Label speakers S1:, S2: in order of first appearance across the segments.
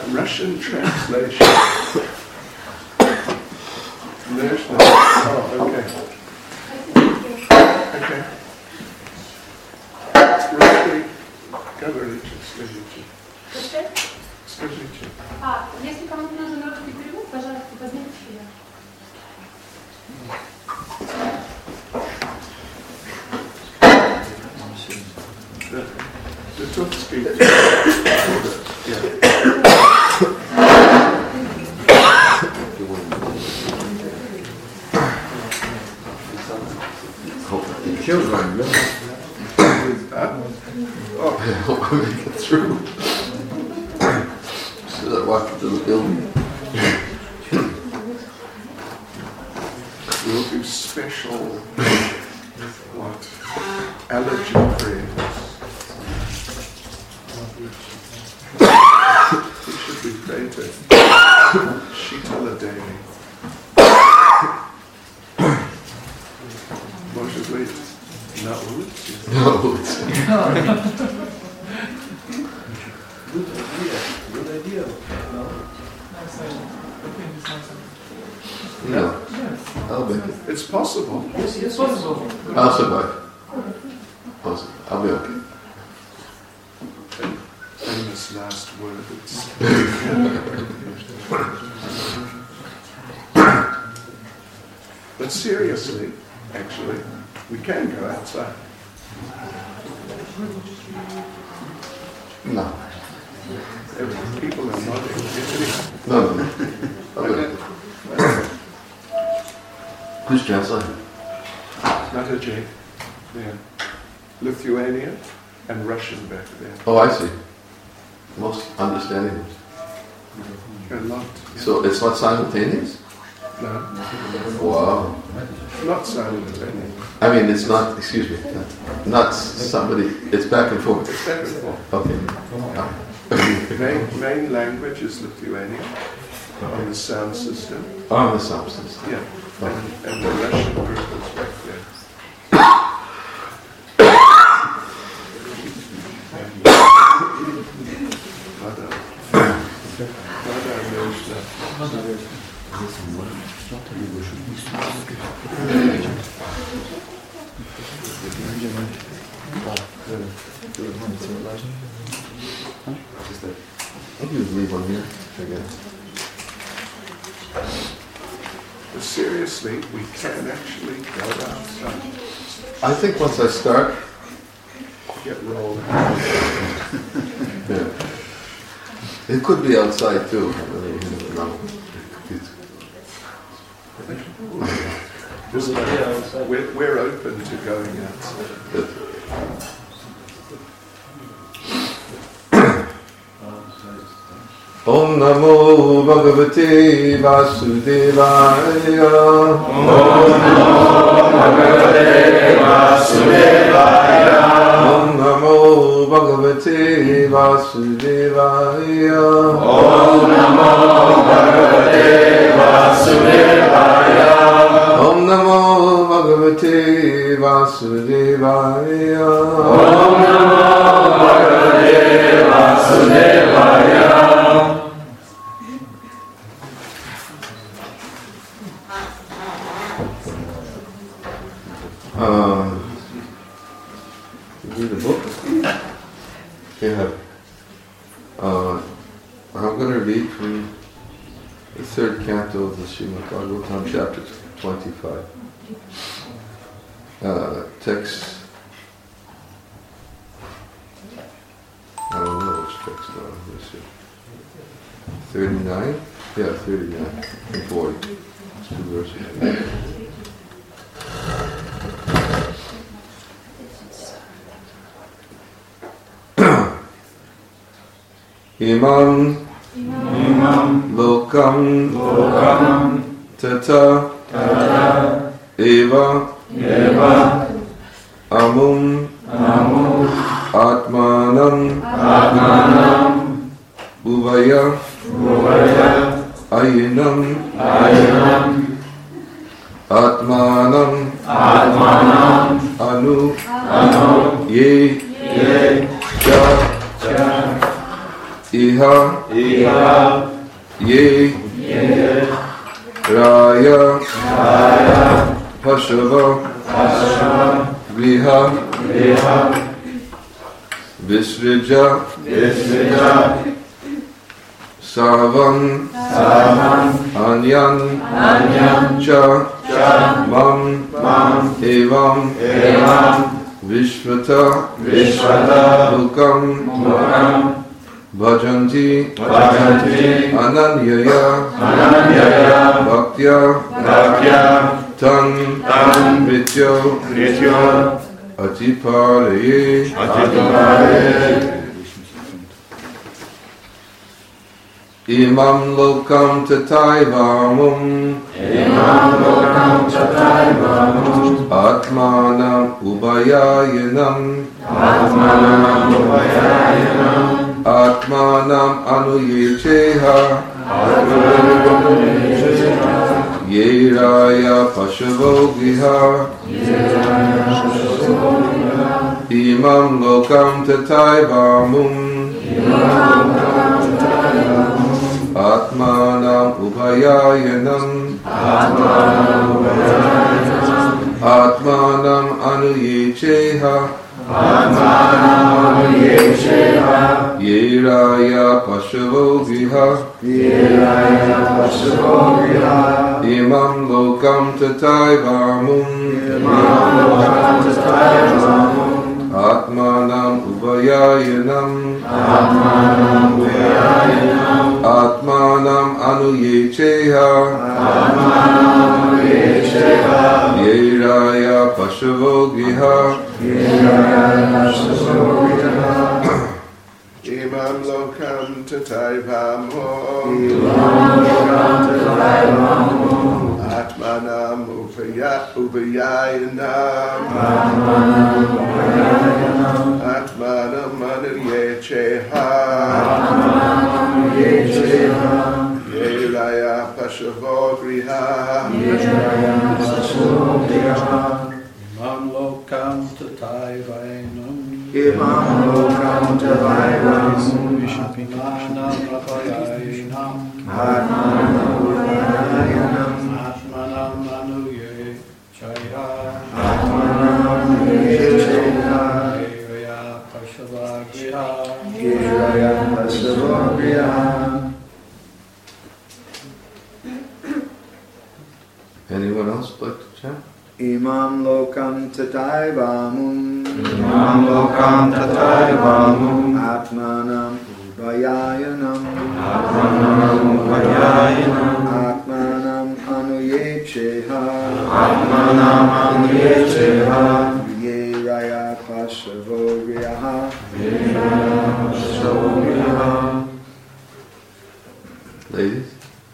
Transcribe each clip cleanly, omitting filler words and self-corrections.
S1: Russian translation. Oh, okay. Okay. Русский говорите, скажите. Скажите.
S2: Если кому-то нужен русский перевод, пожалуйста, поднимите ее.
S1: The Tutski.
S3: Children,
S1: Oh,
S3: I hope I make it through. So I walk into the building.
S1: we'll do special allergy prayers. It should be prayed with Shitala Devi. Может быть, на улице?
S3: На улице.
S4: Good idea.
S3: No. I'll make it.
S1: It's possible.
S4: Yes, it's possible.
S3: I'll survive. I'll be okay.
S1: Famous last words. But seriously, actually, we can go outside.
S3: No.
S1: People are nodding.
S3: No. Okay. Who's translating?
S1: Nataji, yeah. Lithuanian and Russian back there.
S3: Oh, I see. Most understanding.
S1: A lot. Yeah.
S3: So it's not simultaneous?
S1: No,
S3: Wow.
S1: not simultaneous.
S3: I mean, it's not, excuse me, not somebody, it's back and forth.
S1: It's back and forth.
S3: Okay.
S1: Main language is Lithuanian on the sound system.
S3: On the sound system.
S1: Yeah. And the Russian group is back there.
S3: Maybe you leave one here again.
S1: But seriously, we can actually go outside.
S3: I think once I start,
S1: Get rolled.
S3: yeah. It could be outside too. No.
S1: We're open to going outside.
S3: Om Namo Bhagavate Vasudevaya.
S5: Om Namo Bhagavate Vasudevaya.
S3: Om Namo Bhagavate Vasudevaya.
S5: Om Namo Bhagavate Vasudevaya.
S3: Om Namo Bhagavate Vasudevaya.
S5: Om Namo Bhagavate Vasudevaya.
S3: Read a book? Yeah. I'm going to read from the third canto of the Srimad Bhagavatam, chapter 25. Text. I don't know which text now. Let's see. 39? Yeah, 39 and 40. It's 2 verses. Imam lokam tata eva amum atmanam uvaya ayinam atmanam anu ye cha iha Iha
S5: Iha
S3: Ye
S5: Ye
S3: Raya
S5: Raya
S3: Pashava
S5: Asha
S3: Griha
S5: Viha
S3: Visrija
S5: Visvija
S3: Savam
S5: Savam
S3: Anyan
S5: Anyam
S3: Cha
S5: Cha
S3: Mam
S5: Mam
S3: Evam
S5: Evam
S3: Vishvata
S5: Vishvata
S3: Mukam
S5: Mukam
S3: Bhajanti
S5: Bhajanti
S3: Ananyaya
S5: Ananyaya
S3: Bhaktya
S5: Bhakya
S3: Tan
S5: Tan
S3: Vityo
S5: Nityo
S3: Atipalaye
S5: Atipare
S3: Imam Lokam Tataivamum
S5: Imam Lokam Tataivam
S3: Atmanam Ubayayanam
S5: Atmanam Upayayanam
S3: Atmanam Anuyecheha Yeraya Pashavo Giha Imam Lokam Tataivamum Atmanam Upayayanam Atmanam Anuyecheha
S5: Atmanam Yesheha
S3: Yeraya Pashavo Giha
S5: Yeraya Pashavogiha
S3: Imam Lokam Tataivamum
S5: Imam Lokam Tataivam
S3: Atmanam Upayayanam
S5: Atmanam Upayayanam
S3: Atmanam Anuyecheha
S5: Atmanam Yesheha
S3: Yeraya Pashavo Giha
S5: Yeraya Pashavogiha
S1: Imam Lokam Tataivamo
S5: Imam Lokam Tataivam
S1: Atmanam Upayayanam
S5: Atmanam Upayayanam
S1: Atmanam Anuyecheha
S5: Atmanam Yesheha
S1: Yeraya Pashavogriha
S5: Yeraya Pashavogiha
S4: Imam Lokam Tataivainam
S5: Imam Lokam Tataivam
S4: Atmanam Apayainam
S5: Atmanam Upayayanam
S4: Atmanam Anuye Chaya
S5: Atmanam Yesheha
S4: Yeraya Pashavagriha
S5: Yeraya Pashavogiha.
S3: Anyone else like to chant?
S5: Imam Lokam Tataivamum Imam Lokam Tataivamum Atmanam Upayayanam Atmanam Upayayanam Atmanam Anuyecheha Atmanam Anuyecheha Yeraya Pashavogiha Yeraya Pashavogiha.
S3: Ladies?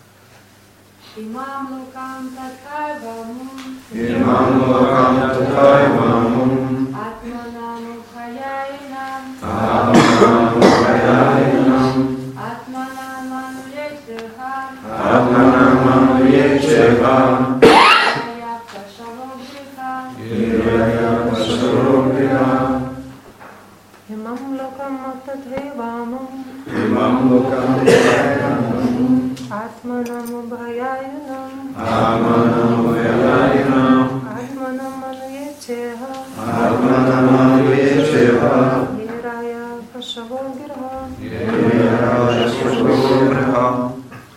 S2: Imam Lokam Tataivamun
S5: Imam Lokam Tataivamum
S2: Atmanam Upayayanam
S5: Atmanam Upayayanam
S2: Atmanam Anuyecheha
S5: Atmanam Anuyecheha
S2: Yeraya Pashavogriha
S5: Yeraya Pashavogiha.
S2: Imam Lokam Tataivamun
S5: Imam Lokam Tataivamum
S2: Atmanam Upayayanam
S5: Atmanam Upayayanam
S2: Atmanam Anuyecheha
S5: Atmanam Anuyecheha
S2: Yeraya Pashavogriha
S5: Yeraya Pashavogiha.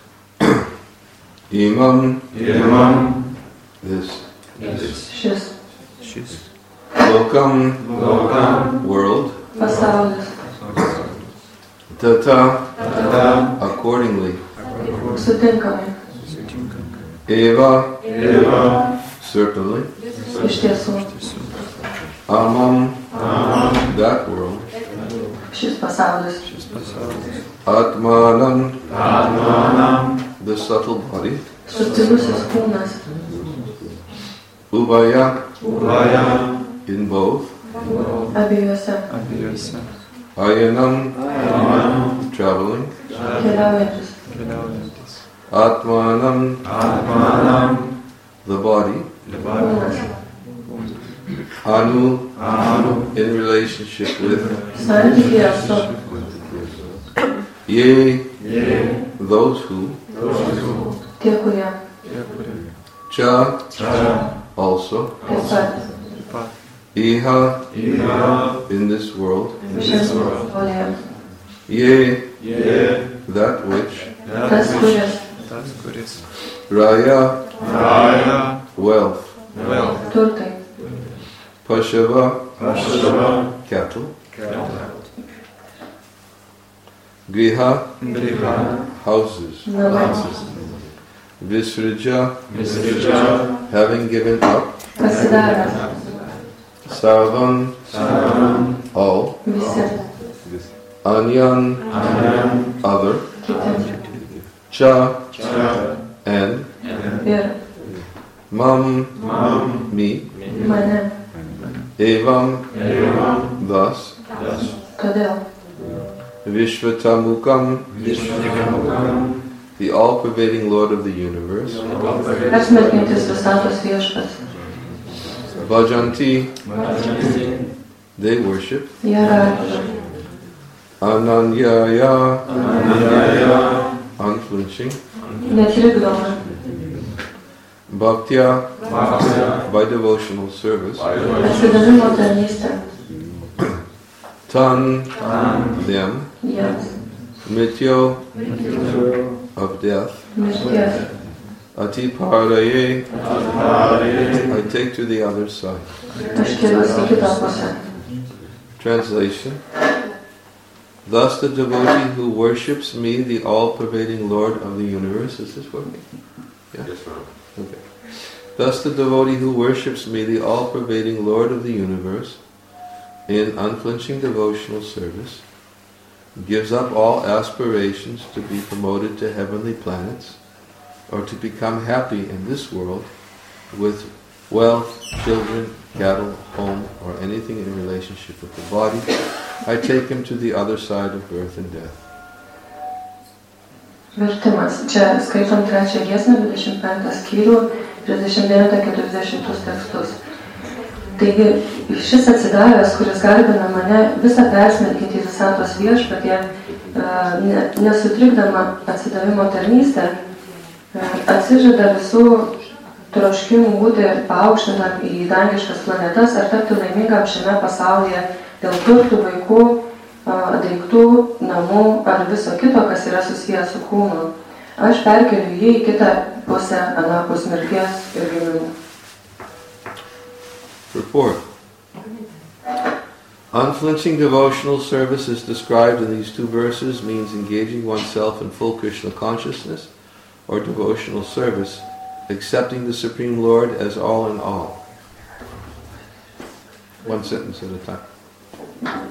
S3: Imam
S5: Imam
S3: this
S6: Šis
S3: Lokam
S5: Lokam
S3: world
S6: pasaulis
S3: Tata
S5: Tata
S3: accordingly
S6: sutinkami
S3: Eva
S5: Eva
S3: certainly
S6: iš tiesų.
S3: Amam that world
S6: Šis pasaulis
S3: Atmanam
S5: Atmanam
S3: the subtle body
S6: subtilusis kūnas
S3: Ubaya
S5: Ubaya
S3: in both
S6: abiejose
S3: Ayanam
S5: Ayanam
S3: traveling
S6: keliaujantis
S3: Atmanam
S5: Atmanam
S3: the body
S6: kūnas
S3: Anu in relationship with
S6: santykėje su
S3: Ye,
S5: Ye,
S3: those who,
S6: Tie, kurie
S3: cha,
S5: Cha,
S3: also,
S6: taip pat
S3: iha,
S5: Iha,
S3: in this world,
S6: šiame pasaulyje.
S3: ye,
S5: Ye,
S3: that which,
S6: Tas, kuris
S3: raya,
S5: Raya,
S3: wealth,
S5: Wealth,
S6: turtai,
S3: pashava,
S5: Pashava,
S3: cattle, griha,
S5: Griha,
S3: houses,
S6: namai,
S3: visrija,
S5: Visrija,
S3: having given up,
S6: pasidavęs,
S3: sarvam,
S5: Saram,
S3: all,
S6: visi
S3: anyan,
S5: Anyan,
S3: other,
S6: kiti
S3: cha,
S5: Cha,
S3: and
S6: ir
S3: mam,
S5: Mam,
S3: me,
S6: mane.
S3: evam,
S5: Evam,
S3: thus,
S5: Das,
S6: Todėl
S3: Vishvatamukam,
S5: Vishnukamukam,
S3: the all-pervading Lord of the universe,
S6: persmelkiantis visatos viešpats.
S3: Bhajanti,
S5: Bhajanti,
S3: they worship,
S6: Jie ragina,
S3: Ananyaya,
S5: Ananyaya,
S3: unflinching,
S6: netrikdoma,
S3: Bhaktya,
S5: Bhaktya,
S3: by devotional service,
S6: atsidavimo tarnystė
S3: Tan,
S5: Tan,
S3: them,
S6: jiems,
S3: Mityo, of death,
S6: mirties,
S3: Atiparaye,
S5: Atiparaye,
S3: I take to the other side.
S6: aš keliuosi į kitą pusę.
S3: Translation. Thus the devotee who worships me, the all-pervading Lord of the universe, is this working? Yeah?
S1: Yes, ma'am.
S3: Okay. Thus the devotee who worships me, the all-pervading Lord of the universe, in unflinching devotional service, gives up all aspirations to be promoted to heavenly planets, or to become happy in this world with wealth, children, cattle, home, or anything in relationship with the body. I take him to the other side of birth and death.
S6: Vertimas. Čia skaitom 3 giesmę, 25 skyrių, 39-40 tekstus. Taigi, šis atsidavęs, kuris garbina mane, visą persmelkintį visatos viešpatie, nesutrikdama atsidavimo tarnystę, atsižada visų troškimų būti paaukštintam į dangiškas planetas ar tapti laimingam šiame pasaulyje dėl turtų, vaikų, daiktų, namų ar viso kito, kas yra susijęs su kūnu. Aš perkeliu jį į kitą pusę, anapus mirties ir gimimų.
S3: Report. Unflinching devotional service is described in these 2 verses means engaging oneself in full Krishna consciousness or devotional service, accepting the Supreme Lord as all in all. One sentence at a time.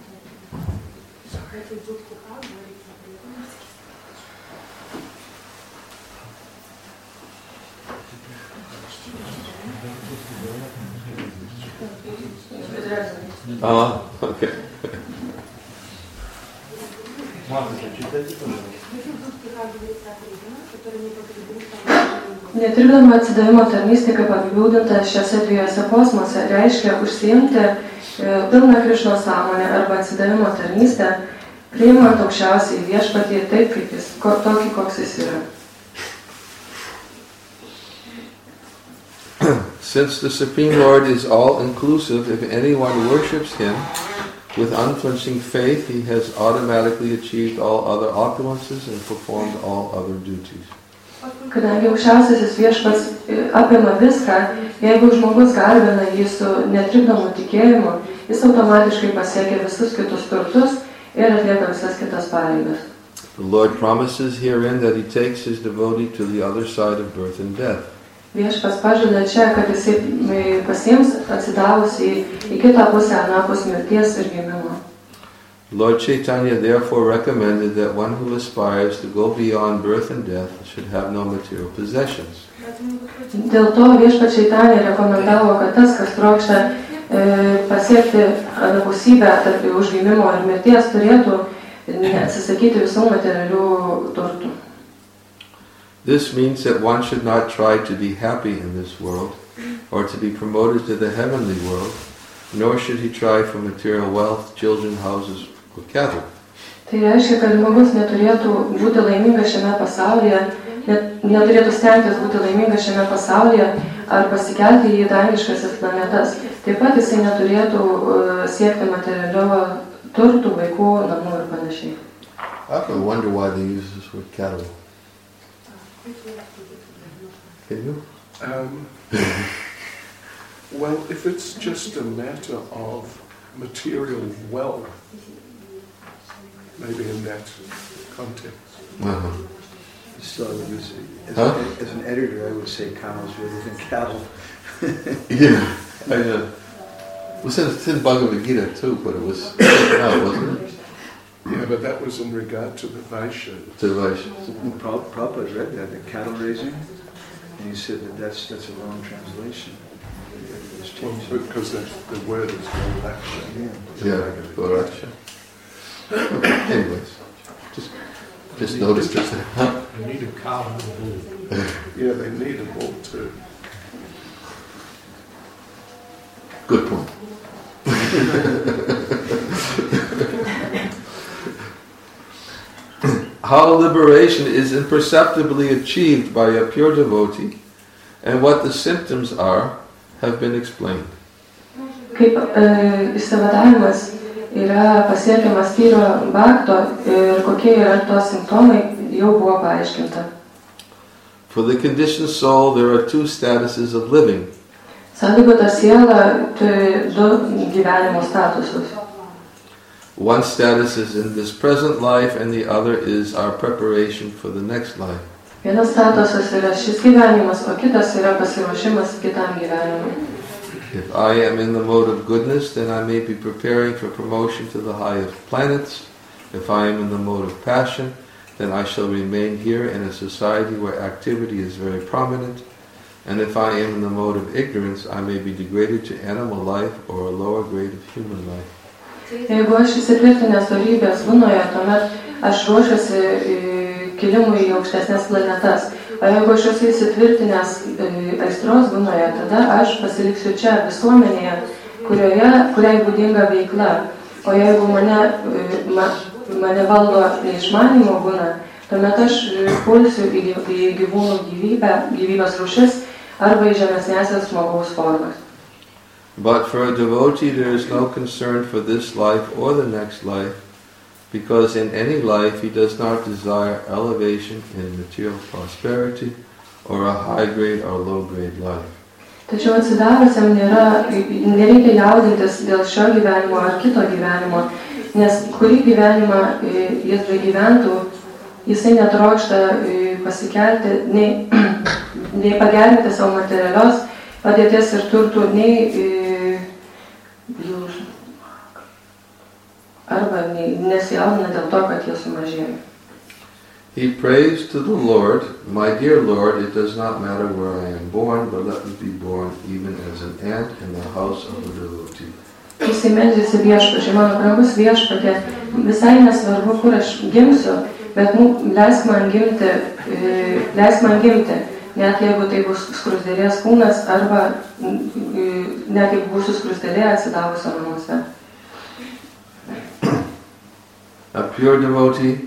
S3: Okay.
S6: Netrikdama atsidavimo tarnystė, kaip apibūdinta šiose 2 posmuose, reiškia užsiimti pilną Krišnos sąmonę arba atsidavimo tarnystę, priimant aukščiausiai viešpatį taip, kaip jis, tokį, koks jis yra.
S3: Since the Supreme Lord is all-inclusive, if anyone worships Him with unflinching faith, he has automatically achieved all other opulences and performed all other duties.
S6: Kadangi aukščiausiasis viešpats apima viską, jeigu žmogus garbina jį su netrikdomu tikėjimu, jis automatiškai pasiekia visus kitus turtus ir atlieka visas kitas pareigas.
S3: The Lord promises herein that He takes His devotee to the other side of birth and death.
S6: Viešpats pažada čia, kad jisai pasiims atsidavusi į kitą pusę, anapus mirties ir gimimo.
S3: Lord Chaitanya therefore recommended that one who aspires to go beyond birth and death should have no material possessions.
S6: Dėl to viešpats Čaitanija rekomendavo, kad tas, kas trokšta pasiekti anapusybę tarp užgimimo ir mirties, turėtų atsisakyti visų materialių turtų.
S3: This means that one should not try to be happy in this world or to be promoted to the heavenly world, nor should he try for material wealth, children, houses, or cattle.
S6: Tai reiškia, kad žmogus neturėtų būti laimingas šiame pasaulyje, neturėtų stengtis būti laimingas šiame pasaulyje ar pasikelti į dangiškasis planetas. Taip pat jisai neturėtų siekti materialio turtų, vaikų, namų ir panašiai.
S3: I often wonder why they use this word cattle. Can you?
S1: Well, if it's just a matter of material wealth, maybe in that context.
S3: Uh-huh.
S7: Still, I would use it. As an editor, I would say cows rather than cattle.
S3: Yeah. It was in Bhagavad Gita too, but it was taken out, wasn't it?
S1: Yeah, but that was in regard to the Vaishya.
S3: To Vaishya.
S7: Prabhupada read that, the cattle raising, and he said that that's a wrong translation.
S1: Well, because the word is Golaksha.
S3: Yeah, Goraksha. Anyways, just noticed this.
S4: You need a cow and a bull.
S1: Yeah, they need a bull too.
S3: Good point. How liberation is imperceptibly achieved by a pure devotee and what the symptoms are have been explained.
S6: Kaip išsivadavimas yra pasiekiamas tyro bhakto ir kokie yra tos simptomai, jau buvo paaiškinta.
S3: For the conditioned soul, there are two statuses of living.
S6: Sąlygota siela turi du gyvenimo statusus.
S3: One status is in this present life and the other is our preparation for the next life.
S6: Vienas statusas yra šis gyvenimas, o kitas yra pasiruošimas kitam gyvenimui.
S3: If I am in the mode of goodness, then I may be preparing for promotion to the highest planets. If I am in the mode of passion, then I shall remain here in a society where activity is very prominent. And if I am in the mode of ignorance, I may be degraded to animal life or a lower grade of human life.
S6: Jeigu aš įsitvirtinęs dorybės lunoje, tuomet aš ruošiuosi kilimui į aukštesnės planetas. O jeigu aš esu įsitvirtinęs aistros lunoje, tada aš pasiliksiu čia visuomenėje, kuriai būdinga veikla. O jeigu mane valdo neišmanymo guna, tuomet aš pulsiu į gyvūnų gyvybės rūšis arba į žemesnėsias žmogaus formas.
S3: But for a devotee there is no concern for this life or the next life, because in any life he does not desire elevation in material prosperity or a high grade or low grade life.
S6: Tačiau atsidavusiam nereikia jaudintis dėl šio gyvenimo ar kito gyvenimo, nes kurį gyvenimą jis gyventų, jisai netrokšta pasikelti, nei pagerinti savo materialios padėties ir turtų, nei arba nesijaudina dėl to, kad jie sumažėjo.
S3: He prays to the Lord, "My dear Lord, it does not matter where I am born, but let me be born even as an ant in the house of a devotee."
S6: Jisai meldžiasi Viešpačiui, mano brangus Viešpatie, visai nesvarbu, kur aš gimsiu, bet leisk man gimti, net jeigu tai bus skruzdėlės kūnas, arba net jeigu būsiu skruzdėlė atsidavusio namuose.
S3: A pure devotee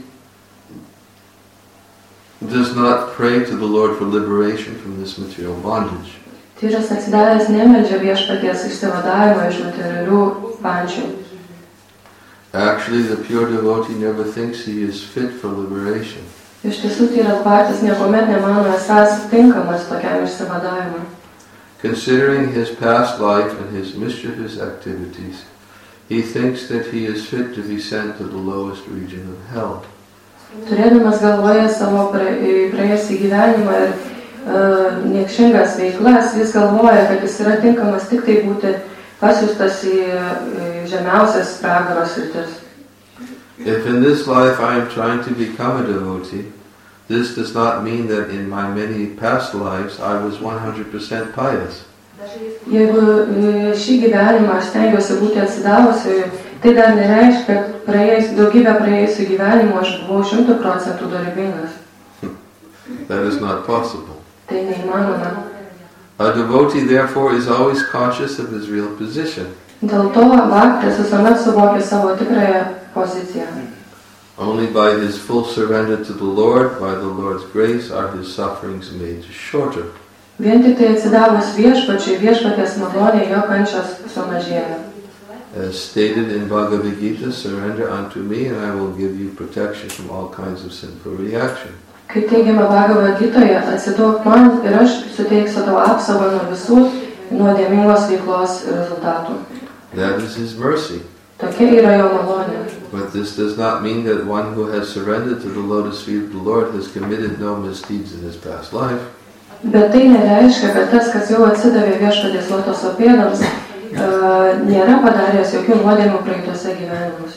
S3: does not pray to the Lord for liberation from this material bondage.
S6: Tyras atsidavęs nemeldžia Viešpaties išsivadavimo iš materialių pančių.
S3: Actually, the pure devotee never thinks he is fit for liberation.
S6: Iš tiesų, tyras bhaktas niekuomet nemano esąs tinkamas tokiam išsivadavimui.
S3: Considering his past life and his mischievous activities, he thinks that he is fit to be sent to the lowest region of hell.
S6: Turėdamas galvoje savo praėjusį gyvenimą ir niekšingas veiklas, jis galvoja, kad jis yra tinkamas tik tai būti pasiųstas į žemiausias pragaro sritis.
S3: If in this life I am trying to become a devotee, this does not mean that in my many past lives I was 100% pious.
S6: Jeigu šį gyvenimą aš stengiuosi būti atsidavusi, tai dar nereiškia, kad daugybę praėjusių gyvenimų aš buvau 100% dorybingas.
S3: That is not possible.
S6: Tai neįmanoma.
S3: A devotee therefore is always conscious of his real position.
S6: Dėl to bhaktas visuomet suvokia savo tikrąją poziciją.
S3: Only by his full surrender to the Lord, by the Lord's grace, are his sufferings made shorter.
S6: Vien tik tai atsidavus viešpačiui, viešpaties malonė, jo kančios sumažėjo.
S3: As stated in Bhagavad Gita, surrender unto me and I will give you protection from all kinds of sinful reaction.
S6: Kaip teigiama Bhagavad Gitoje, atsiduok man ir aš suteiksiu tau apsaugą nuo visų nuodėmingos veiklos rezultatų.
S3: That is his mercy.
S6: Tokia yra jo malonė.
S3: But this does not mean that one who has surrendered to the lotus feet of the Lord has committed no misdeeds in his past life.
S6: Bet tai nereiškia, kad tas, kas jau atsidavė viešpaties lotoso pėdoms, nėra padaręs jokių nuodėmių praeituose gyvenimuose.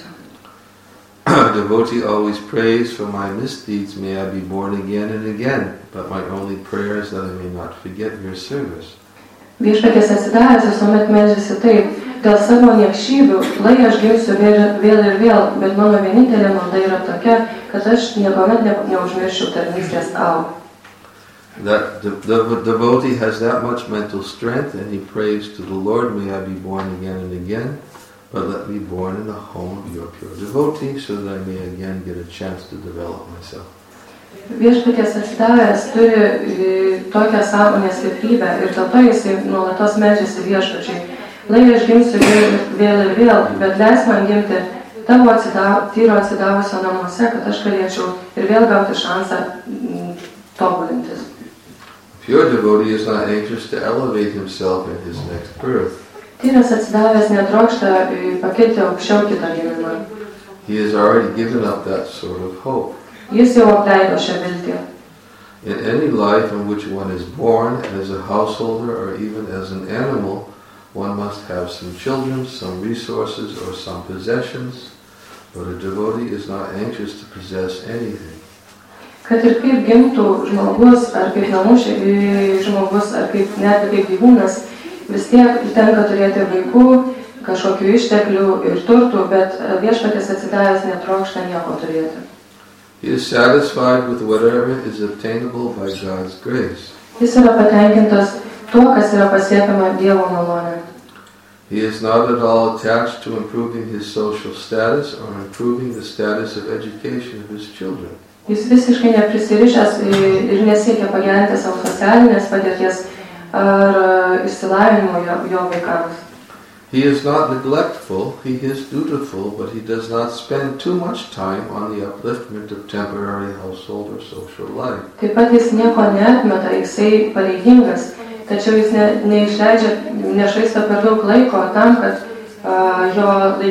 S3: A devotee always prays, for my misdeeds may I be born again and again, but my only prayer is that I may not forget your service.
S6: Viešpaties atsidavęs visuomet meldžiasi taip, dėl savo niekšybių, lai aš gimsiu vėl ir vėl, bet mano vienintelė malda yra tokia, kad aš niekuomet neužmirščiau tarnystės tau.
S3: That the devotee has that much mental strength and he prays to the Lord, may I be born again and again, but let me be born in the home of your pure devotee so that I may again get a chance to develop myself.
S6: Viešpaties atsidavęs turi tokią sąmonės stiprybę ir dėl to jisai nuolatos meldžiasi viešpačiui. Lai aš gimsiu vėl ir vėl, bet leis man gimti tavo tyro atsidavusio namuose, kad aš galėčiau ir vėl gauti šansą tobulintis.
S3: Pure devotee is not anxious to elevate himself in his next birth.
S6: Tyras atsidavęs netrokšta pakilti aukščiau kitą gimimą.
S3: He has already given up that sort of hope.
S6: Jis jau apleido šią viltį.
S3: In any life in which one is born as a householder or even as an animal, one must have some children, some resources, or some possessions, but a devotee is not anxious to possess anything.
S6: Kad ir kaip gimtų žmogus, ar kaip namų žmogus, ar net kaip gyvūnas, vis tiek tenka turėti vaikų, kažkokių išteklių ir turtų, bet viešpaties atsidavęs netrokšta nieko turėti.
S3: He is satisfied with whatever is obtainable by God's grace.
S6: Jis yra patenkintas tuo, kas yra pasiekiama Dievo malonė.
S3: He is not at all attached to improving his social status or improving the status of education of his children.
S6: Jis visiškai neprisirišęs ir nesiekia pagerinti savo socialinės padėties ar išsilavinimo jo vaikams.
S3: He is not neglectful, he is dutiful, but he does not spend too much time on the upliftment of temporary household or social life.
S6: Taip pat jis nieko neatmeta, jisai pareigingas, tačiau jis nešvaisto per daug laiko tam, kad jo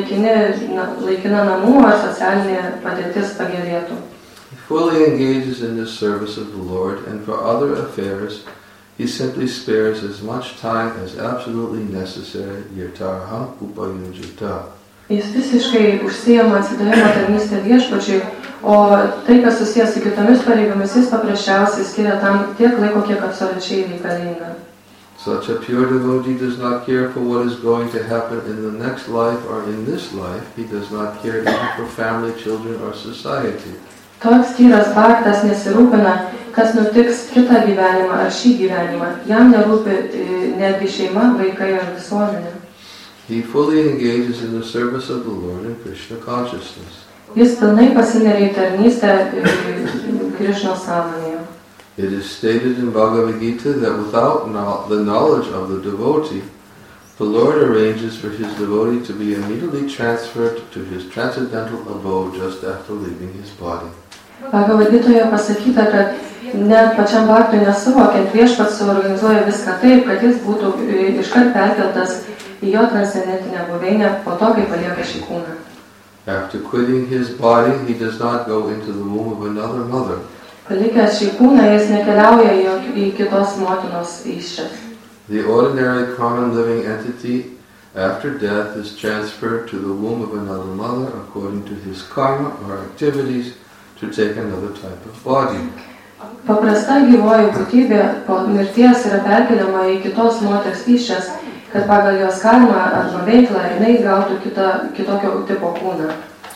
S6: laikina namų ar socialinė padėtis pagerėtų.
S3: He fully engages in the service of the Lord, and for other affairs, he simply spares as much time as absolutely necessary. Yataraham upayunjita.
S6: Jis visiškai užsiema atsidavimo tarnystę viešpačiui, o tai, kas susijęs su kitomis pareigomis, jis paprasčiausiai skiria tam tiek laiko, kiek absoliučiai reikalinga.
S3: Such a pure devotee does not care for what is going to happen in the next life or in this life. He does not care even for family, children, or society.
S6: Toks tyras bhaktas nesirūpina, kas nutiks kitą gyvenimą ar šį gyvenimą. Jam nerūpi netgi šeima, vaikai ar visuomenė.
S3: He fully engages in the service of the Lord in Krishna consciousness.
S6: Jis pilnai pasineria į tarnystę Krišnos sąmonėje.
S3: It is stated in Bhagavad Gita that without the knowledge of the devotee, the Lord arranges for his devotee to be immediately transferred to his transcendental abode just after leaving his body.
S6: Bhagavad Gitoje pasakyta, kad net pačiam bhaktui nesuvokiant, viešpats suorganizuoja viską taip, kad jis būtų iškart perkeltas į jo transcendentinę buveinę po to, kai palieka šį kūną.
S3: After quitting his body, he does not go into the womb of another mother.
S6: Palikęs šį kūną, jis nekeliauja į kitos motinos įsčias.
S3: The ordinary common living entity after death is transferred to the womb of another mother according to his karma or activities to take another type of body.
S6: Paprasta gyvoji būtybė po mirties yra perkeliama į kitos moters įsčias, kad pagal jos karmą arba veiklą jinai gautų kitokio tipo kūną.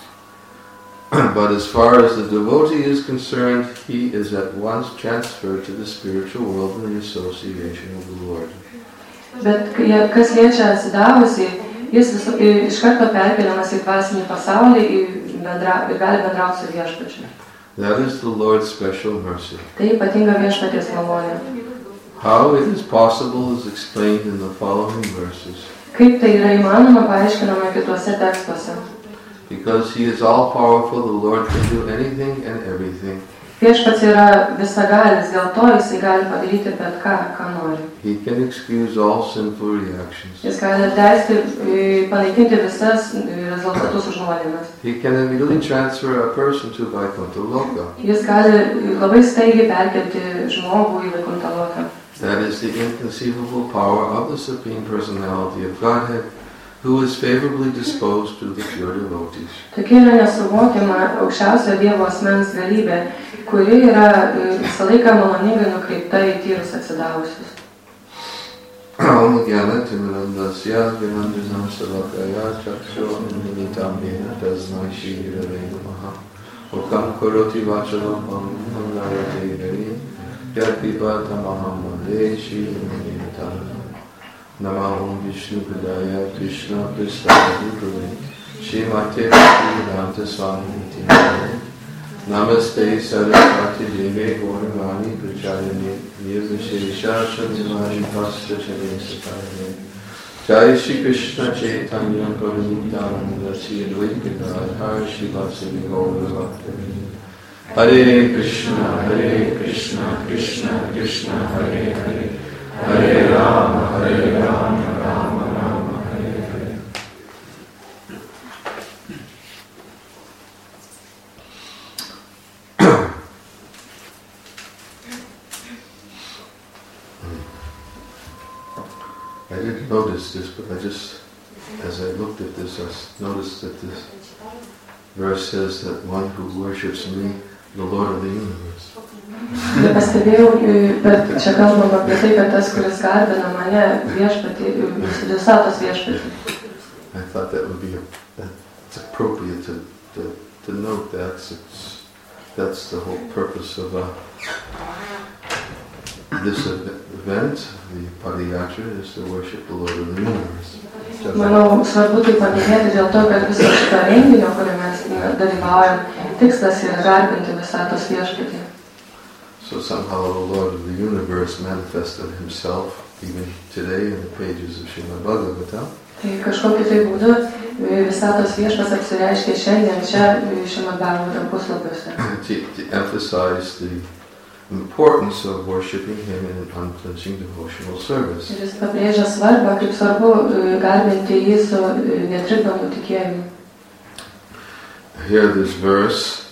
S3: But as far as the devotee is concerned, he is at once transferred to the spiritual world in the association of the Lord.
S6: Bet kas liečia atsidavusį, jis iš karto perkeliamas į dvasinį pasaulį, į gali bendrauti su viešpačiu.
S3: That is the Lord's special mercy.
S6: Tai ypatinga viešpaties malonė.
S3: How it is possible is explained in the following verses.
S6: Kaip tai yra įmanoma, paaiškinama kituose tekstuose.
S3: Because He is all powerful, the Lord can do anything and everything.
S6: Viešpats yra visagalis, dėl to Jisai gali padaryti bet ką, ką nori.
S3: He can excuse all sinful reactions.
S6: Jis gali atleisti, panaikinti visas rezultatus už nuodėmes.
S3: He can immediately transfer a person to Vaikuntha Loka.
S6: Jis gali labai staigiai perkelti žmogų į Vaikuntha Loką.
S3: That is the inconceivable power of the Supreme Personality of Godhead, who is favorably disposed to the pure devotees.
S6: Tokia yra nesuvokiama aukščiausio Dievo asmens galybė, kuri yra visą laiką maloningai nukreipta į tyrus atsidavusius.
S3: Om Gyana Timirandasya Vinandrinam Savakaya Chaksho Militam Yena Tasmai Shri Gurave Namaha Okam Karoti Vachalam Namnayate Gari Yadvipa Tamaham Vande Shri Militam Namaham Vishnu Padaya Krishna Prasthaya Gurave Shrimate Bhaktivedanta Swami Nityananda Namaste Saraswati Deve Gauravani Pracharine Nirvishesha Shantimari Pasya Chare Satare Jai Shri Krishna Chaitanya Prabhu Nityananda Shri Advaita Gadadhar Srivasadi Gauravani Hare Krishna Krishna Krishna Hare Hare Hare Rama Rama Rama Hare Hare. I didn't notice this, but as I looked at this, I noticed that this verse says that one who worships me, the Lord of the universe.
S6: Pastebėjau, bet čia kalbam apie tai, kad tas, kuris garbina mane, viešpatį, visatos viešpatį.
S3: I thought that would be it's appropriate to note that. That's the whole purpose of this event, the Padayatra, is to worship the Lord of the universe.
S6: Manau, svarbu tai paminėti dėl to, kad viso šito renginio, kuriame mes dalyvaujam, tikslas yra garbinti visatos viešpatį.
S3: So somehow the Lord of the universe manifested himself even today in the pages of Srimad Bhagavatam.
S6: Tai kažkokiu tai būdu visatos viešpats apsireiškia šiandien čia Srimad Bhagavatam puslapiuose.
S3: To emphasize the importance of worshiping Him in an unflinching devotional service.
S6: Ir jis pabrėžia svarbą, kaip svarbu garbinti jį su netrikdomu tikėjimu.
S3: Here this verse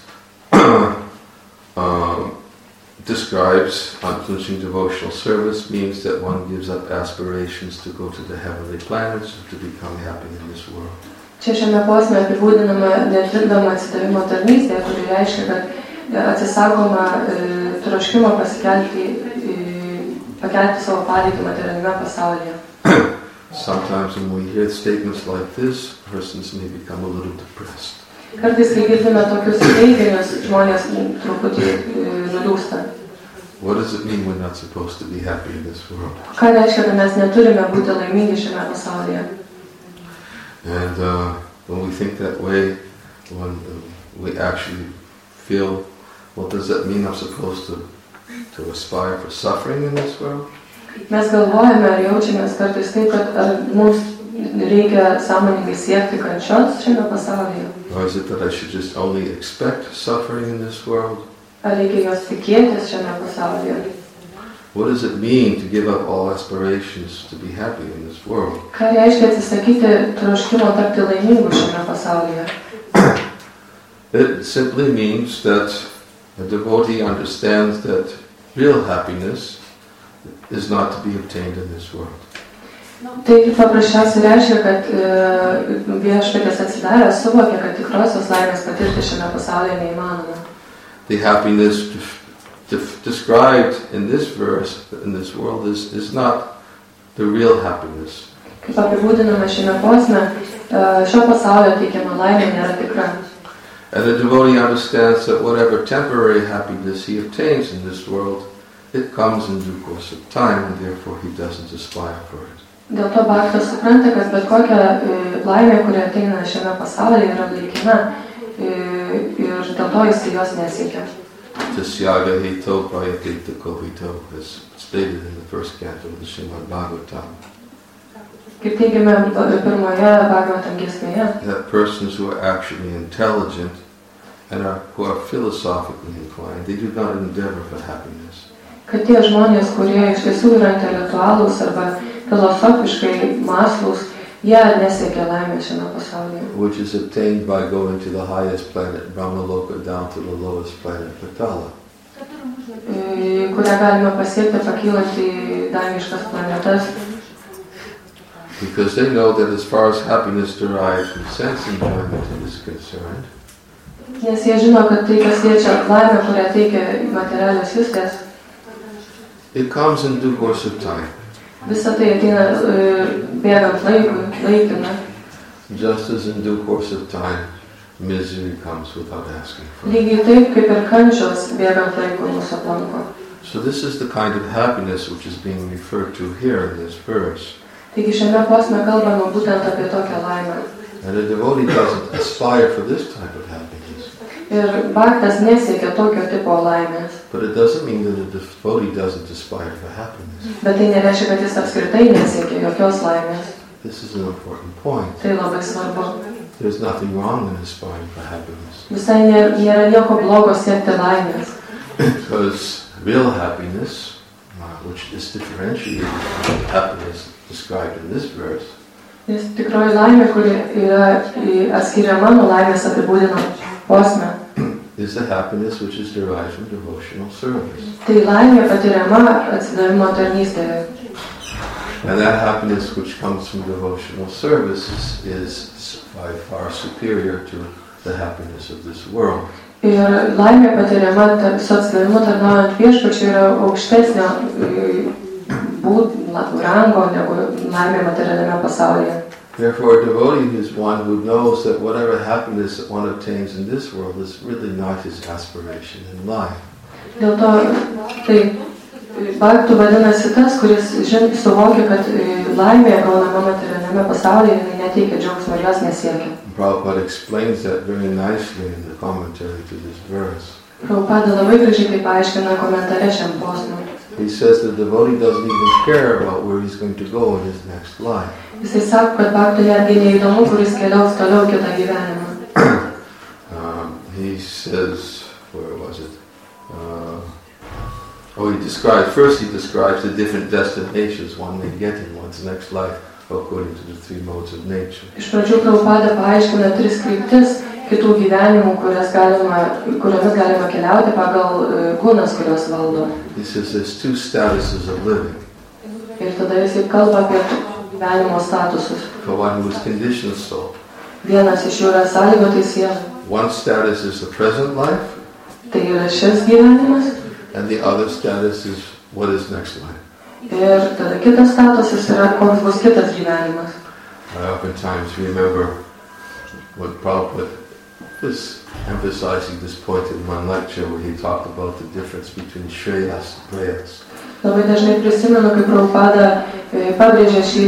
S3: describes unflinching devotional service means that one gives up aspirations to go to the heavenly planets or to become happy in this world.
S6: Čia šiame posme apibūdinama netrikdoma atsidavimo tarnystė, kuri reiškia, kad atsisakoma troškimo pakelti savo padėtį materialiame pasaulyje.
S3: Sometimes when we hear statements like this, persons may become a little depressed.
S6: Kartais, kai girdime tokius teiginius, žmonės truputį nuliūsta.
S3: What does it mean we're not supposed to be happy in this world?
S6: Ką reiškia, kad mes neturime būti laimingi šiame pasaulyje?
S3: And when we think that way, when we actually feel, well, does that mean I'm supposed to aspire for suffering in this world?
S6: Mes galvojame ar jaučiamės kartais taip, kad ar mums reikia sąmoningai siekti kančios šiame pasaulyje?
S3: Or is it that I should just only expect suffering in this world?
S6: Ar reikia jos tikėtis šiame pasaulyje?
S3: What does it mean to give up all aspirations to be happy in this world?
S6: Ką reiškia atsisakyti troškimo tapti laimingu šiame pasaulyje?
S3: It simply means that a devotee understands that real happiness is not to be obtained in this world.
S6: Tai paprasčiausiai reiškia, kad viešpaties atsidaręs suvokia, kad tikrosios laimės patirti šiame pasaulyje neįmanoma.
S3: The happiness described in this verse, in this world, is not the real happiness.
S6: Kaip apibūdinama šiame posme, šio pasaulio teikiama laimė nėra tikra.
S3: And the devotee understands that whatever temporary happiness he obtains in this world, it comes in due course of time, and therefore he doesn't aspire for it.
S6: Dėl to bhaktas supranta, kad bet kokia laimė, kuri ateina šiame pasaulyje, yra laikina ir dėl to jis jos nesiekia.
S3: Tasyaga hito prayakita kohito is stated in the first canto of the Srimad Bhagavatam.
S6: Kaip teigiame pirmoje Bhagavatam giesmėje,
S3: That persons who are actually intelligent and who are philosophically inclined, they do not endeavor for happiness.
S6: kad tie žmonės, kurie iš tiesų yra intelektualūs arba filosofiškai mąslūs, jie nesiekia laimės šiame pasaulyje.
S3: Which is obtained by going to the highest planet, Brahmaloka, down to the lowest planet, Patala.
S6: Kurią galime pasiekti pakylant į dangiškas planetas.
S3: Because they know that as far as happiness derived from sense enjoyment is concerned,
S6: Nes jie žino, kad tai, kas liečia laimę, kurią teikia materialios juslės,
S3: it comes in due course of time.
S6: visa tai ateina bėgant laikui, laikina.
S3: Just as in due course of time, misery comes without asking for it.
S6: Lygiai taip, kaip ir kančios bėgant laikui mūsų aplanko.
S3: So this is the kind of happiness which is being referred to here in this verse.
S6: Taigi šiame posme kalbama būtent apie tokią laimę.
S3: And a devotee doesn't aspire for this type of happiness.
S6: Ir bhaktas nesiekia tokio tipo laimės.
S3: But it doesn't mean that a devotee doesn't aspire for happiness.
S6: Bet tai nereiškia, kad jis apskritai nesiekia jokios laimės.
S3: This is an important point.
S6: Tai labai svarbu.
S3: There's nothing wrong in aspiring for happiness.
S6: Visai nėra nieko blogo siekti laimės.
S3: Because real happiness, which is differentiated from happiness described in this verse,
S6: Nes tikroji laimė, kuri yra atskiriama nuo laimės apibūdinant posme,
S3: is the happiness which is derived from devotional service.
S6: tai laimė patiriama atsidavimo tarnystėje.
S3: And that happiness which comes from devotional service is by far superior to the happiness of this world.
S6: Ir laimė patiriama su atsidavimu tarnaujant viešpačiui yra aukštesnio rango negu laimė materialiame pasaulyje.
S3: Therefore, a devotee is one who knows that whatever happiness that one obtains in this world is really not his aspiration in life.
S6: Dėl to, tai bhaktu vadinasi tas, kuris suvokia, kad laimė gaunama materialiame pasaulyje neteikia džiaugsmo ir jos nesiekia.
S3: Prabhupada explains that very nicely in the commentary to this verse.
S6: Prabhupada labai gražiai tai paaiškina komentare šiam posmui.
S3: He says the devotee doesn't even care about where he's going to go in his next life.
S6: Jisai sako, kad bhaktu netgi neįdomu, kuris keliaus toliau kitą gyvenimą.
S3: He says, where was it? First he describes the different destinations one may get in one's next life according to the three modes of nature.
S6: Iš pradžių Prabhupada paaiškina 3 kryptis kitų gyvenimų, kuriomis galima keliauti pagal gunas, kurios valdo.
S3: He says there's 2 statuses of living.
S6: Ir tada jisai kalba apie gyvenimo statusus.
S3: For one who is conditioned soul.
S6: Vienas iš jų yra sąlygotai siela.
S3: One status is the present life.
S6: Tai yra šis gyvenimas.
S3: And the other status is what is next life.
S6: Ir tada kitas statusas yra, koks bus kitas gyvenimas.
S3: I oftentimes remember when Prabhupada was emphasizing this point in one lecture where he talked about the difference between Shreyas and Preyas.
S6: Labai dažnai prisimenu, kai Prabhupada pabrėžė šį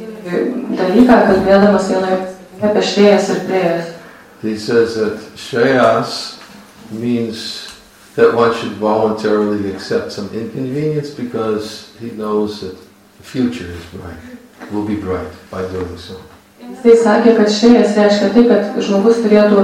S6: dalyką, kalbėdamas vienoje apie Shreyas ir Preyas.
S3: He says that Shreyas means that one should voluntarily accept some inconvenience because he knows that the future is bright, will be bright by doing so.
S6: Tai sakė, kad Shreyas reiškia tai, kad žmogus turėtų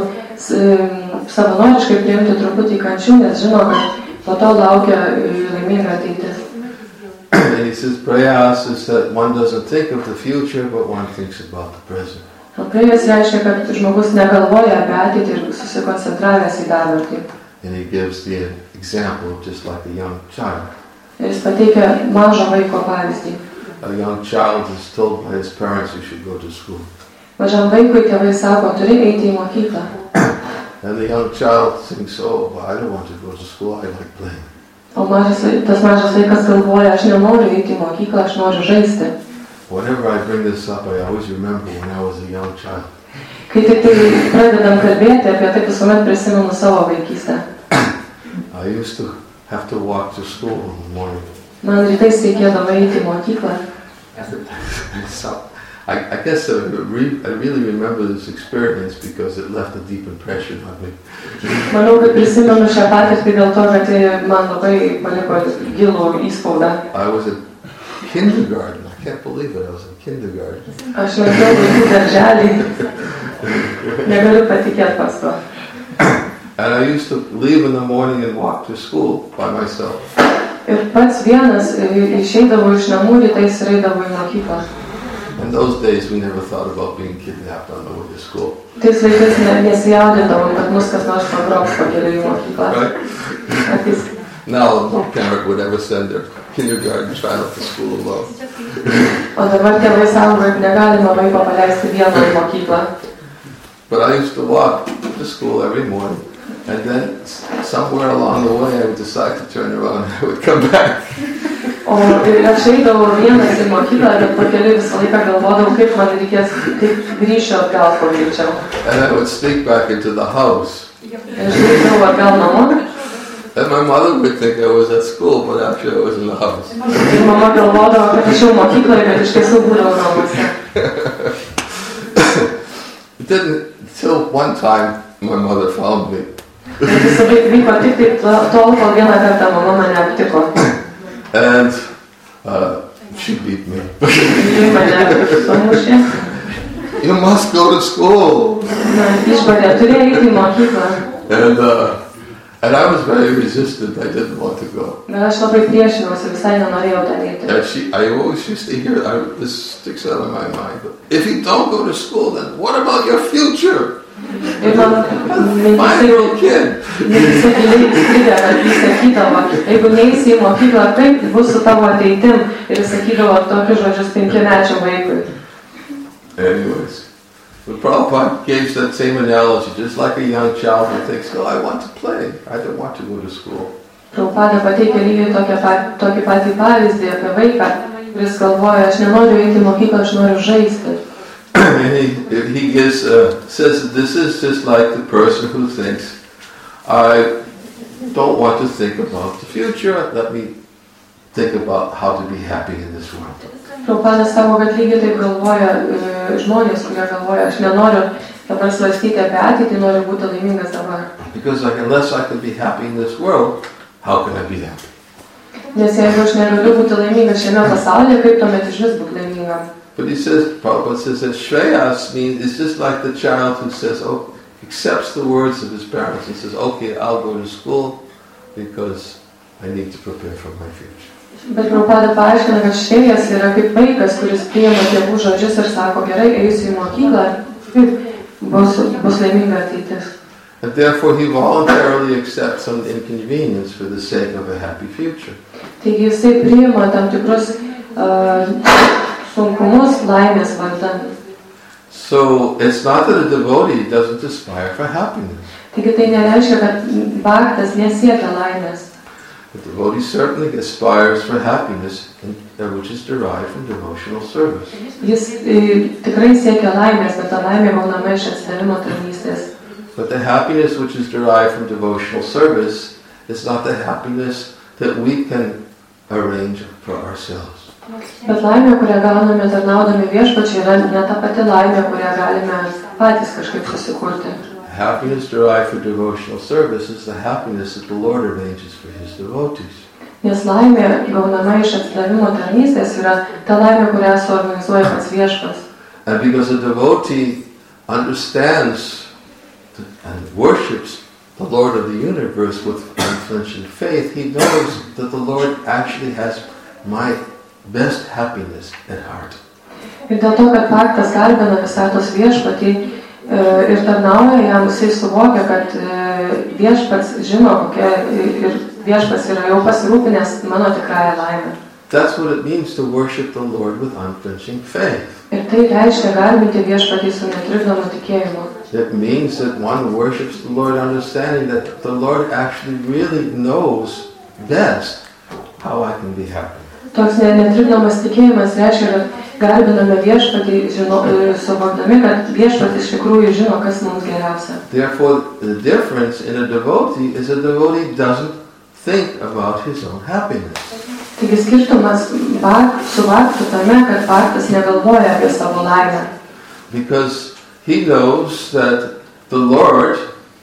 S6: savanoriškai priimti truputį kančių, nes žino, kad po to laukia laiminga ateitis.
S3: And he says Prayas is that one doesn't think of the future, but one thinks about the present.
S6: O Preyas reiškia, kad žmogus negalvoja apie ateitį ir susikoncentravęs į dabartį.
S3: And he gives the example just like a young child.
S6: Ir jis pateikia mažo vaiko pavyzdį.
S3: A young child is told by his parents you should go to school.
S6: Mažam vaikui tėvai sako, turi eiti į mokyklą.
S3: And the young child thinks, oh, well, I don't want to go to school, I like playing.
S6: O tas mažas vaikas galvoja, aš nenoriu eiti į mokyklą, aš noriu žaisti.
S3: Whenever I bring this up, I always remember when I was a young child.
S6: Kai tik tai pradedam kalbėti apie tai, visuomet prisimenu savo vaikystę.
S3: I used to have to walk to school in the morning.
S6: Man rytais reikėdavo eiti į mokyklą.
S3: So I guess I really remember this experience because it left a deep impression on me.
S6: Manau, kad prisimenu šią patirtį dėl to, kad man labai paliko gilų įspaudą.
S3: I was at kindergarten. I can't believe it. I was in kindergarten.
S6: Aš lankiau vaikų darželį. Negaliu patikėti pas to.
S3: And I used to leave in the morning and walk to school by myself.
S6: Ir pats vienas išeidavo iš namų rytais ir eidavo į mokyklą.
S3: In those days, we never thought about being kidnapped on the way to school.
S6: Tais laikais nesijaudindavom, kad mus kas nors pagroks pakeliui į mokyklą.
S3: Right? Now, no parent would ever send their kindergarten child to school alone.
S6: O dabar tėvai sako, kad negalima vaiko paleisti vieno į mokyklą.
S3: But I used to walk to school every morning, and then somewhere along the way, I would decide to turn around and I would come back.
S6: O aš eidavau vienas į mokyklą, bet pakeliui visą laiką galvodavau, kaip man reikės, kaip grįšiu atgal kuo greičiau.
S3: And I would sneak back into the house.
S6: Ir grįždavau atgal namo.
S3: And my mother would think I was at school, but actually I was in the house.
S6: Ir mama galvodavo, kad aš jau mokykloje, bet iš tiesų būdavau namuose.
S3: It didn't, until one time my mother found me.
S6: Ir visą vyko tik taip tol, kol vieną kartą mama mane aptiko.
S3: And she beat me.
S6: Ji mane pamušė.
S3: You must go to school.
S6: Na, išbarė, turėjai eiti į mokyklą.
S3: And I was very resistant. I didn't want to go.
S6: Bet aš labai priešinausi, visai nenorėjau ten eiti.
S3: And I always used to hear, this sticks out of my mind, but if you don't go to school, then what about your future?
S6: Ir man
S3: Five-year-old kid.
S6: Visą giliai įstridę, kad jis sakydavo, jeigu neįsi į mokyklą, kaip bus su tavo ateitim. Ir jis sakydavo tokius žodžius 5-mečiam vaikui.
S3: Anyways, the Prabhupada gave that same analogy, just like a young child who thinks, oh, I want to play, I don't want to go to school.
S6: Prabhupada pateikė lygiai tokį patį pavyzdį apie vaiką, kuris galvoja, aš nenoriu eiti į mokyklą, aš noriu žaisti.
S3: And he says this is just like the person who thinks, I don't want to think about the future, let me think about how to be happy in this world.
S6: Prabhupada sako, kad lygiai taip galvoja žmonės, kurie galvoja, aš nenoriu dabar svarstyti apie ateitį, noriu būti laimingas dabar.
S3: Because unless I can be happy in this world, how can I be happy?
S6: Nes jeigu aš negaliu būti laimingas šiame pasaulyje, kaip tuomet išvis būti laimingam?
S3: But Prabhupada says that Shreyas means it's just like the child who says, oh, accepts the words of his parents and says, okay, I'll go to school because I need to prepare for my future.
S6: Bet Prabhupada paaiškina, kad Šrėjas yra kaip vaikas, kuris priima tėvų žodžius ir sako, gerai, eisiu į mokyklą, bus laiminga ateitis.
S3: And therefore he voluntarily accepts some inconvenience for the sake of a happy future.
S6: Taigi jisai priima tam tikrus sunkumus laimės vardan.
S3: So it's not that a devotee doesn't aspire for happiness.
S6: Taigi tai nereiškia, kad bhaktas nesiekia laimės.
S3: The devotee certainly aspires for happiness, which is derived from devotional service.
S6: Jis tikrai siekia laimės, bet ta laimė gaunama iš atsidavimo tarnystės.
S3: But the happiness which is derived from devotional service is not the happiness that we can arrange for ourselves.
S6: Bet laimė, kurią gauname tarnaudami viešpačiai, yra ne ta pati laimė, kurią galime patys kažkaip susikurti.
S3: Happiness derived from devotional service is the happiness that the Lord arranges for His devotees.
S6: Nes laimė gaunama iš atsidavimo tarnystės yra ta laimė, kurią suorganizuoja pats viešpats.
S3: And because a devotee understands and worships the Lord of the universe with unflinching faith, he knows that the Lord actually has my best happiness at heart.
S6: Ir dėl to, kad bhaktas garbina visatos viešpatį ir tarnauja jam, jisai suvokia, kad viešpats žino, kokia ir viešpats yra jau pasirūpinęs mano tikrąją laimę.
S3: That's what it means to worship the Lord with unflinching faith.
S6: Ir tai reiškia garbinti viešpatį su netrikdomu tikėjimu.
S3: It means that one worships the Lord understanding that the Lord actually really knows best how I can be happy.
S6: Toks netrikdomas tikėjimas reiškia, kad garbiname viešpatį, suvokdami, kad viešpatys iš tikrųjų žino, kas mums geriausia.
S3: Therefore, the difference in a devotee is a devotee doesn't think about his own happiness.
S6: Taigi skirtumas su bhaktu tame, kad bhaktas negalvoja apie savo laimę.
S3: Because he knows that the Lord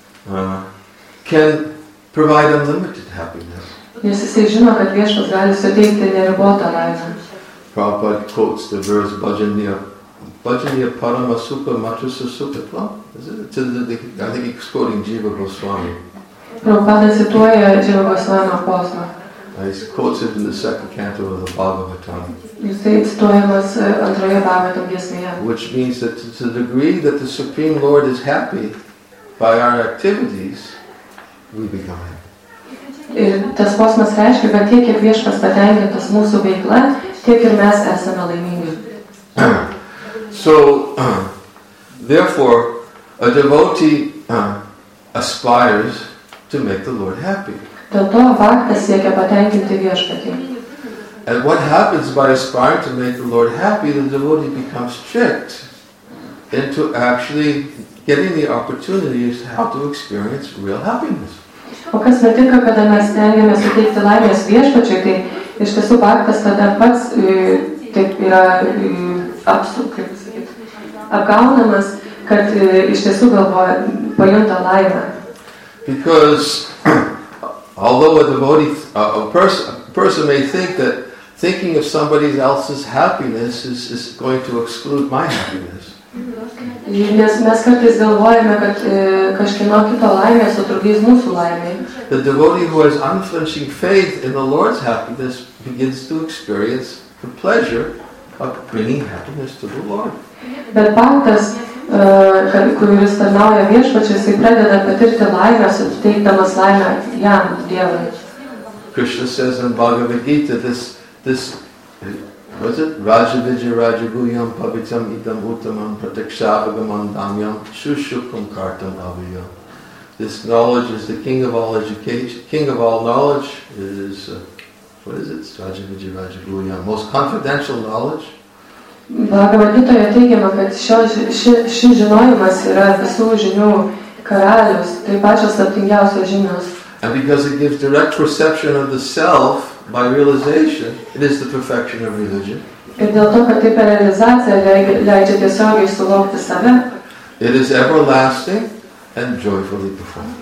S3: can provide unlimited happiness.
S6: Nes jisai žino, kad viešpats gali suteikti neribotą laimę.
S3: Prabhupada quotes the verse Bhajaniya Parama Sukha Matrasa Sukhatva. I think he's quoting Jiva Goswami.
S6: Prabhupada cituoja Jiva Gosvamio posmą.
S3: He quotes it in the second canto of the Bhagavatam.
S6: Jisai cituojamas antroje Bhagavatam giesmėje.
S3: Which means that to the degree that the Supreme Lord is happy by our activities, we become happy.
S6: Ir tas posmas reiškia, kad tiek, kiek viešpats patenkintas mūsų veikla, tiek ir mes esame laimingi.
S3: So, therefore, a devotee aspires to make the Lord happy.
S6: Dėl to bhaktas siekia patenkinti viešpatį.
S3: And what happens by aspiring to make the Lord happy, the devotee becomes tricked into actually getting the opportunities how to experience real happiness.
S6: O kas nutinka, kada mes stengiamės suteikti laimės viešpačiui, tai iš tiesų bhaktas tada pats taip yra apgaunamas, kad iš tiesų galvoja, pajunta laimę.
S3: Because although a devotee, a person may think that thinking of somebody else's happiness is going to exclude my happiness.
S6: Nes mes kartais galvojame, kad kažkieno kito laimė sutrukdys mūsų laimei.
S3: The devotee who has unflinching faith in the Lord's happiness begins to experience the pleasure of bringing happiness to the Lord.
S6: Bet bhaktas, kuris tarnauja viešpačiui, jisai pradeda patirti laimę, suteikdamas laimę jam, Dievui.
S3: Krishna says in Bhagavad Gita, this was it? Rajavijaya Rajaguyam Pavitam Idam Uttamam Pratakshavagam Damyam Shushukum Kartam Aviyam. This knowledge is the king of all education, king of all knowledge. It is, what is it? It's Rajavijaya Rajaguyam, most confidential knowledge.
S6: Bhagavad Gitoje teigiama, kad šis žinojimas yra visų žinių karalius, tai pačios slaptingiausios žinios.
S3: And because it gives direct perception of the self by realization, it is the perfection of religion.
S6: Ir dėl to, kad tai per realizaciją leidžia tiesiogiai suvokti save.
S3: It is everlasting and joyfully performed.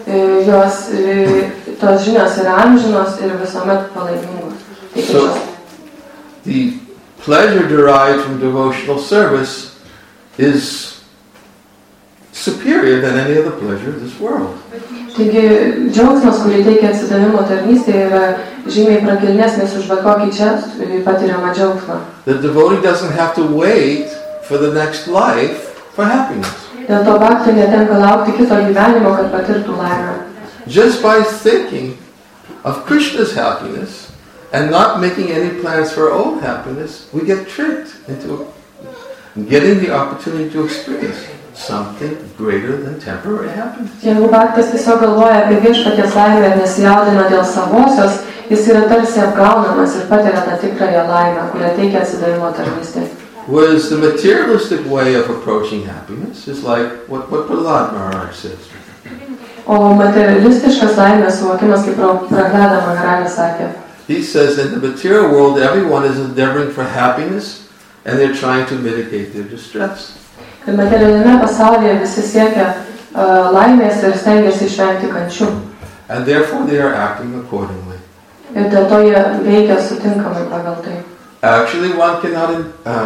S6: Tos žinios yra amžinos ir visuomet palaimingos.
S3: So, the pleasure derived from devotional service is superior than any other pleasure of this world.
S6: Taigi, džiaugsmas, kurį teikia atsidavimo tarnystė, yra žymiai prakilnesnis už bet kokį čia patiriamą džiaugsmą.
S3: The devotee doesn't have to wait for the next life for happiness.
S6: Dėl to bhaktui netenka laukti kito gyvenimo, kad patirtų laimę.
S3: Just by thinking of Krishna's happiness and not making any plans for our own happiness, we get tricked into getting the opportunity to experience something greater than temporary happiness.
S6: Jeigu bhaktas tiesiog galvoja apie viešpaties laimę ir nesijaudina dėl savosios, jis yra tarsi apgaunamas ir patiria tą tikrąją laimę, kurią teikia atsidavimo tarnystė.
S3: Whereas the materialistic way of approaching happiness is like what Prahlad Maharaj says.
S6: O materialistiškas laimės suvokimas, kaip Prahlada Maharajas sakė.
S3: He says that in the material world everyone is endeavoring for happiness and they're trying to mitigate their distress.
S6: Kad materialinėme pasaulyje visi siekia laimės ir stengiasi išvengti kančių.
S3: And therefore they are acting accordingly.
S6: Ir dėl to jie veikia sutinkamai pagal tai.
S3: Actually, one cannot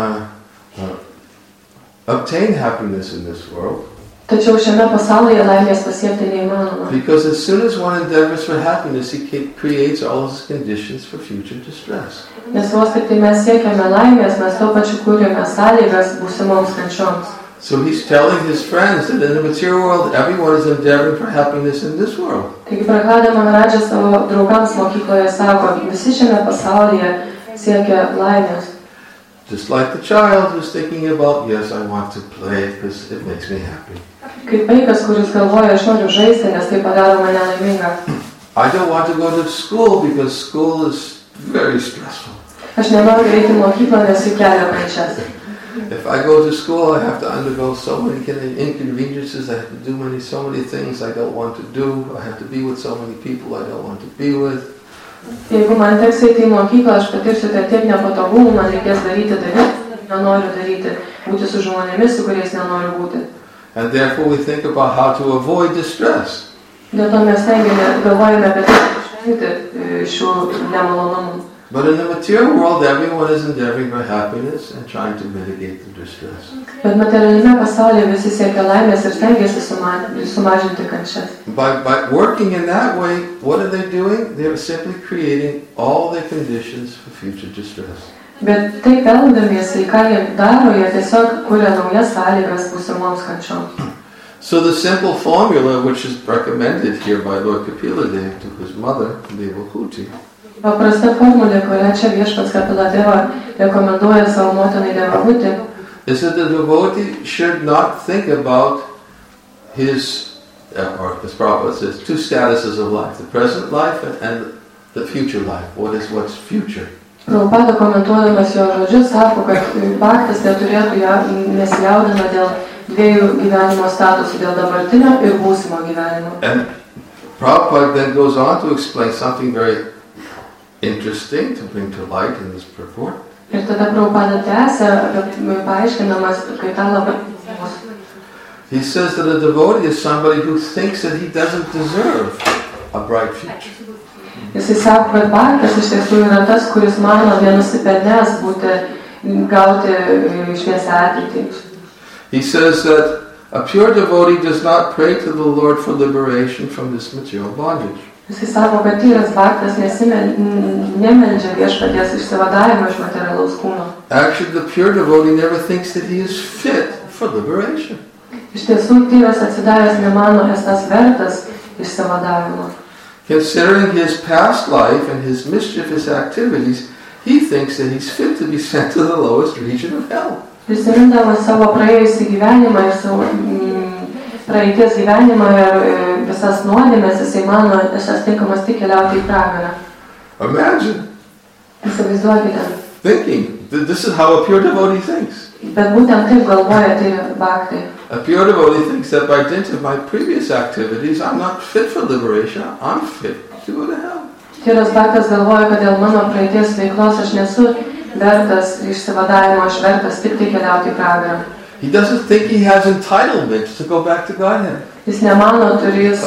S3: obtain happiness in this world.
S6: Tačiau šiame pasaulyje laimės pasiekti neįmanoma.
S3: Because as soon as one endeavors for happiness, he creates all his conditions for future distress.
S6: Nes vos tik tai mes siekiame laimės, mes tuo pačiu kūrėme sąlygas būsimoms kančioms.
S3: So he's telling his friends that in the material world, everyone is endeavoring for happiness in this world.
S6: Taigi Prahlada Maharajas savo draugams mokykloje sako, visi šiame pasaulyje siekia laimės.
S3: Just like the child who's thinking about, yes, I want to play because it makes me happy.
S6: Kaip vaikas, kuris galvoja, aš noriu žaisti, nes tai padaro mane laimingą.
S3: I don't want to go to school because school is very stressful.
S6: Aš nenoriu eiti į mokyklą, nes jį kelia kančias.
S3: If I go to school, I have to undergo so many inconveniences. I have to do so many things I don't want to do. I have to be with so many people I don't want to be with.
S6: Jeigu man teks eiti į mokyklą, aš patirsiu tiek nepatogumų, man reikės daryti, nenoriu daryti, būti su žmonėmis, su kuriais nenoriu būti.
S3: And therefore we think about how to avoid distress.
S6: Dėl to mes galvojame apie tai, kaip išvengti šių nemalonumų.
S3: But in the material world, everyone is endeavoring for happiness and trying to mitigate the distress.
S6: Bet materialiame pasaulyje visi siekia laimės ir stengiasi sumažinti kančias.
S3: By working in that way, what are they doing? They're simply creating all the conditions for future distress.
S6: Bet taip elgdamiesi, ką jie daro, jie tiesiog kuria naujas sąlygas būsimoms kančioms.
S3: So the simple formula, which is recommended here by Lord Kapila Dev to his mother, Devahuti,
S6: Paprasta formulė, kurią čia viešpats Kapila Deva rekomenduoja savo motinai Devahuti,
S3: is that the devotee should not think about his, or as Prabhupada says, two statuses of life, the present life and the future life. What's future?
S6: Prabhupada komentuodamas jo žodžius sako, kad bhaktas nesijaudina dėl dviejų gyvenimo statusų, dėl dabartinio ir būsimo gyvenimo.
S3: And Prabhupada then goes on to explain something very interesting to bring to light in this purport.
S6: Ir tada Prabhupada tęsia, paaiškinamas, kai tą labai įdomus.
S3: He says that a devotee is somebody who thinks that he doesn't deserve a bright future.
S6: Jisai sako, kad bhaktas iš tiesų yra tas, kuris mano nenusipelnęs gauti šviesią ateitį.
S3: He says that a pure devotee does not pray to the Lord for liberation from this material bondage.
S6: Jisai sako, kad tyras bhaktas nemeldžia viešpaties išsivadavimo iš materialaus kūno.
S3: Actually, the pure devotee never thinks that he is fit for liberation.
S6: Iš tiesų, tyras atsidavęs nemano esas vertas išsivadavimo.
S3: Considering his past life and his mischievous activities, he thinks that he's fit to be sent to the lowest region of hell.
S6: Prisimindamas savo praėjusį gyvenimą ir savo praeities gyvenimą ir visas nuodėmes, jisai mano, esas tinkamas tik keliauti į pragarą.
S3: Imagine
S6: Įsivaizduokite.
S3: thinking that this is how a pure devotee thinks.
S6: Bet būtent taip galvoja tyri bhaktai.
S3: A pure devotee thinks that by dint of my previous activities, I'm not fit for liberation, I'm fit to go to hell.
S6: Tyras bhaktas galvoja, kad dėl mano praeities veiklos aš nesu vertas išsivadavimo, aš vertas tik tai keliauti į pragarą.
S3: He doesn't think he has entitlement to go back to Godhead.
S6: Jis nemano, turės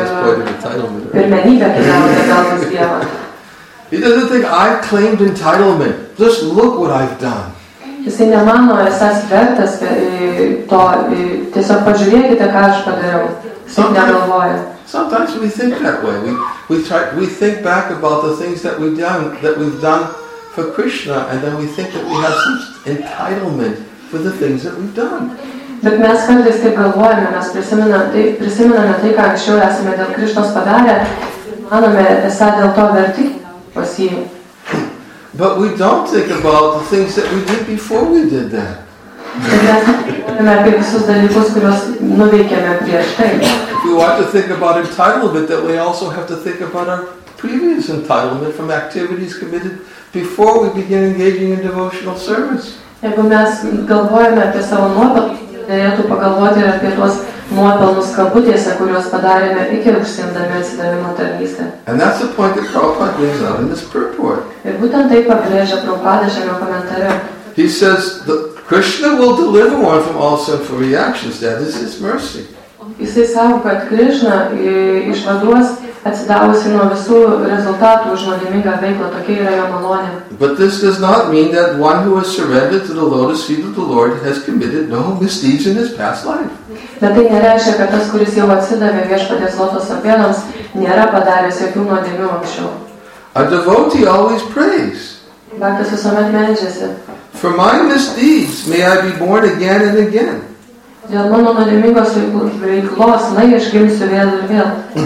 S6: pirmenybę keliauti gal pas Dievą.
S3: He doesn't think I've claimed entitlement. Just look what I've done.
S6: Jisai nemano, esas vertas to, tiesiog pažiūrėkite, ką aš padariau. Jisai negalvoja.
S3: Sometimes we think that way. We think back about the things that we've done for Krishna, and then we think that we have some entitlement for the things that we've done.
S6: Bet mes kartais taip galvojame, mes prisimename tai, ką anksčiau esame dėl Krišnos padarę, manome, esą dėl to verti pas jį.
S3: But we don't think about the things that we did before we did that.
S6: Bet mes galvojame apie visus dalykus, kuriuos nuveikėme prieš tai.
S3: If we want to think about entitlement, then we also have to think about our previous entitlement from activities committed before we begin engaging in devotional service.
S6: Jeigu mes galvojame apie savo nuopelnus, dėlėtų pagalvoti ir apie tuos nuopelnus kabutėse, kuriuos padarėme iki užsiimdami atsidavimo tarnystę.
S3: And that's the point that Prabhupada brings out in this purport.
S6: Ir būtent tai pabrėžia Prabhupada šiame komentare.
S3: He says that Krishna will deliver one from all sinful reactions. That is his mercy.
S6: Jisai sako, kad Krišna išvaduos atsidavusi nuo visų rezultatų už nuodėmingą veiklą, tokia yra jo malonė.
S3: But this does not mean that one who has surrendered to the lotus feet of the Lord has committed no misdeeds in his past life.
S6: Bet tai nereiškia, kad tas, kuris jau atsidavė viešpaties lotoso pėdoms, nėra padaręs jokių nuodėmių anksčiau.
S3: A devotee always prays.
S6: Bhaktas visuomet meldžiasi.
S3: For my misdeeds may I be born again and again.
S6: Dėl mano nuodėmingos veiklos, lai aš gimsiu vėl ir vėl.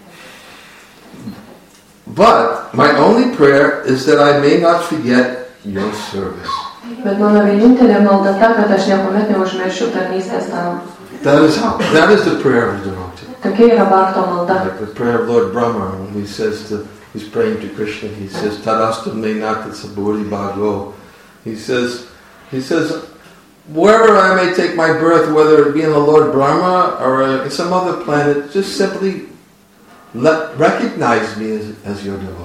S3: But my only prayer is that I may not forget your service.
S6: Bet mano vienintelė malda ta, kad aš niekuomet neužmiršiu tarnystės tau.
S3: That is the prayer of the devotee.
S6: Tokia yra bhakto malda.
S3: Like the prayer of Lord Brahma, when he's praying to Krishna, he says, Tadastam me nata saburi bhago. He says, wherever I may take my birth, whether it be in the Lord Brahma or in some other planet, just simply recognize me as your devotee.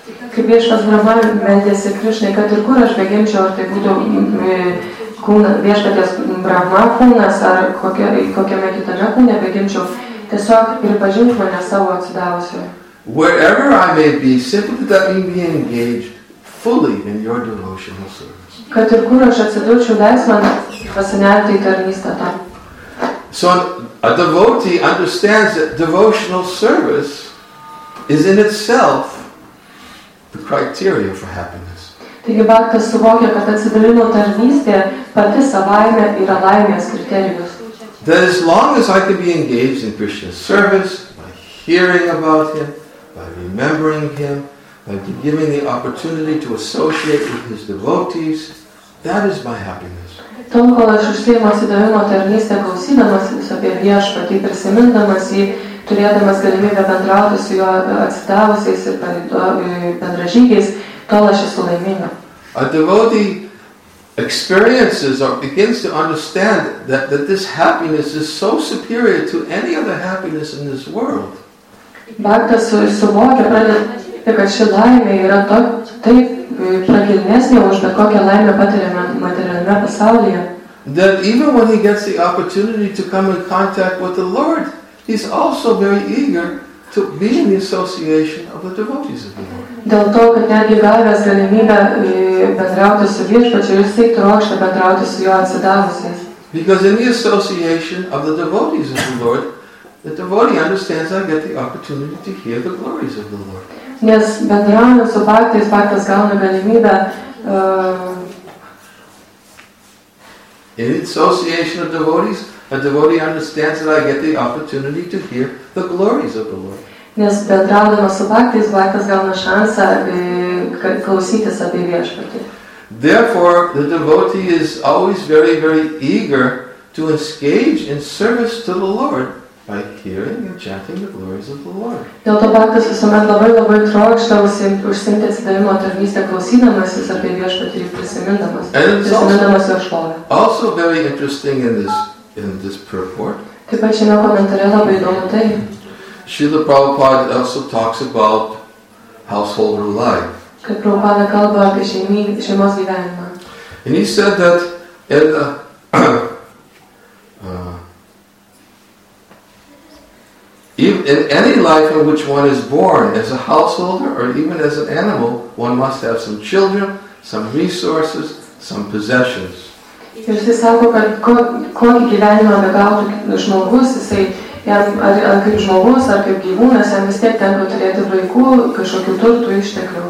S6: Kaip Viešpats Brahma meldėsi Krišnai, kad ir kur aš begimčiau, ar tai būtų Viešpaties Brahma kūnas, ar kokiame kitame kūne begimčiau, tiesiog pripažink mane savo atsidavusiu.
S3: Wherever I may be, simply let me be engaged fully in your devotional service.
S6: Kad ir kur aš atsidurčiau, leis man pasinerti į tarnystę tam.
S3: So a devotee understands that devotional service is in itself the criteria for happiness.
S6: Taigi bhaktas suvokia, kad atsidavimo tarnystė pati savaime yra laimės kriterijus.
S3: That as long as I can be engaged in Krishna's service, by hearing about him, by remembering him, by giving the opportunity to associate with his devotees, that is my happiness.
S6: Tom, kol aš užsiimu atsidavimo tarnystę, klausydamas apie Viešpatį, prisimindamas jį, turėdamas galimybę bendrauti su juo atsidavusiais ir bendražygiais, tol aš esu laiminga.
S3: A devotee experiences or begins to understand that this happiness is so superior to any other happiness in this world.
S6: Bhaktas suvokia, pradeda, kad ši laimė yra taip pragilnesnė už bet kokią laimę patiriame materialiame pasaulyje.
S3: That even when he gets the opportunity to come in contact with the Lord, he's also very eager to be in the association of the devotees of the Lord.
S6: Dėl to, kad netgi gavęs galimybę bendrauti su Viešpačiu, jis trokšta bendrauti su juo atsidavusiais.
S3: Because in the association of the devotees of the Lord, the devotee understands I get the opportunity to hear the glories of the Lord.
S6: Nes bendraujant su bhaktais, bhaktas gauna galimybę
S3: in the association of devotees, a devotee understands that I get the opportunity to hear the glories of the Lord.
S6: Nes bendraudamas su bhaktais, bhaktas gauna šansą klausytis apie Viešpatį.
S3: Therefore, the devotee is always very, very eager to engage in service to the Lord by hearing and chanting the glories of the Lord.
S6: Dėl to bhaktas visuomet labai trokšta užsiimti atsidavimo tarnystę klausydamasis apie Viešpatį ir prisimindamas jo šlovę.
S3: Also very interesting in this purport.
S6: Taip pat šiame komentare labai įdomu tai.
S3: Srila Prabhupada also talks about householder life.
S6: Kad Prabhupada kalba apie šeimos gyvenimą.
S3: And he said that in any life in which one is born, as a householder or even as an animal, one must have some children, some resources, some possessions.
S6: Ir jis sako, kad kokį gyvenimą begautų žmogus, ar kaip žmogus, ar kaip gyvūnas, jam vis tiek tenka turėti vaikų, kažkokių turtų, išteklių.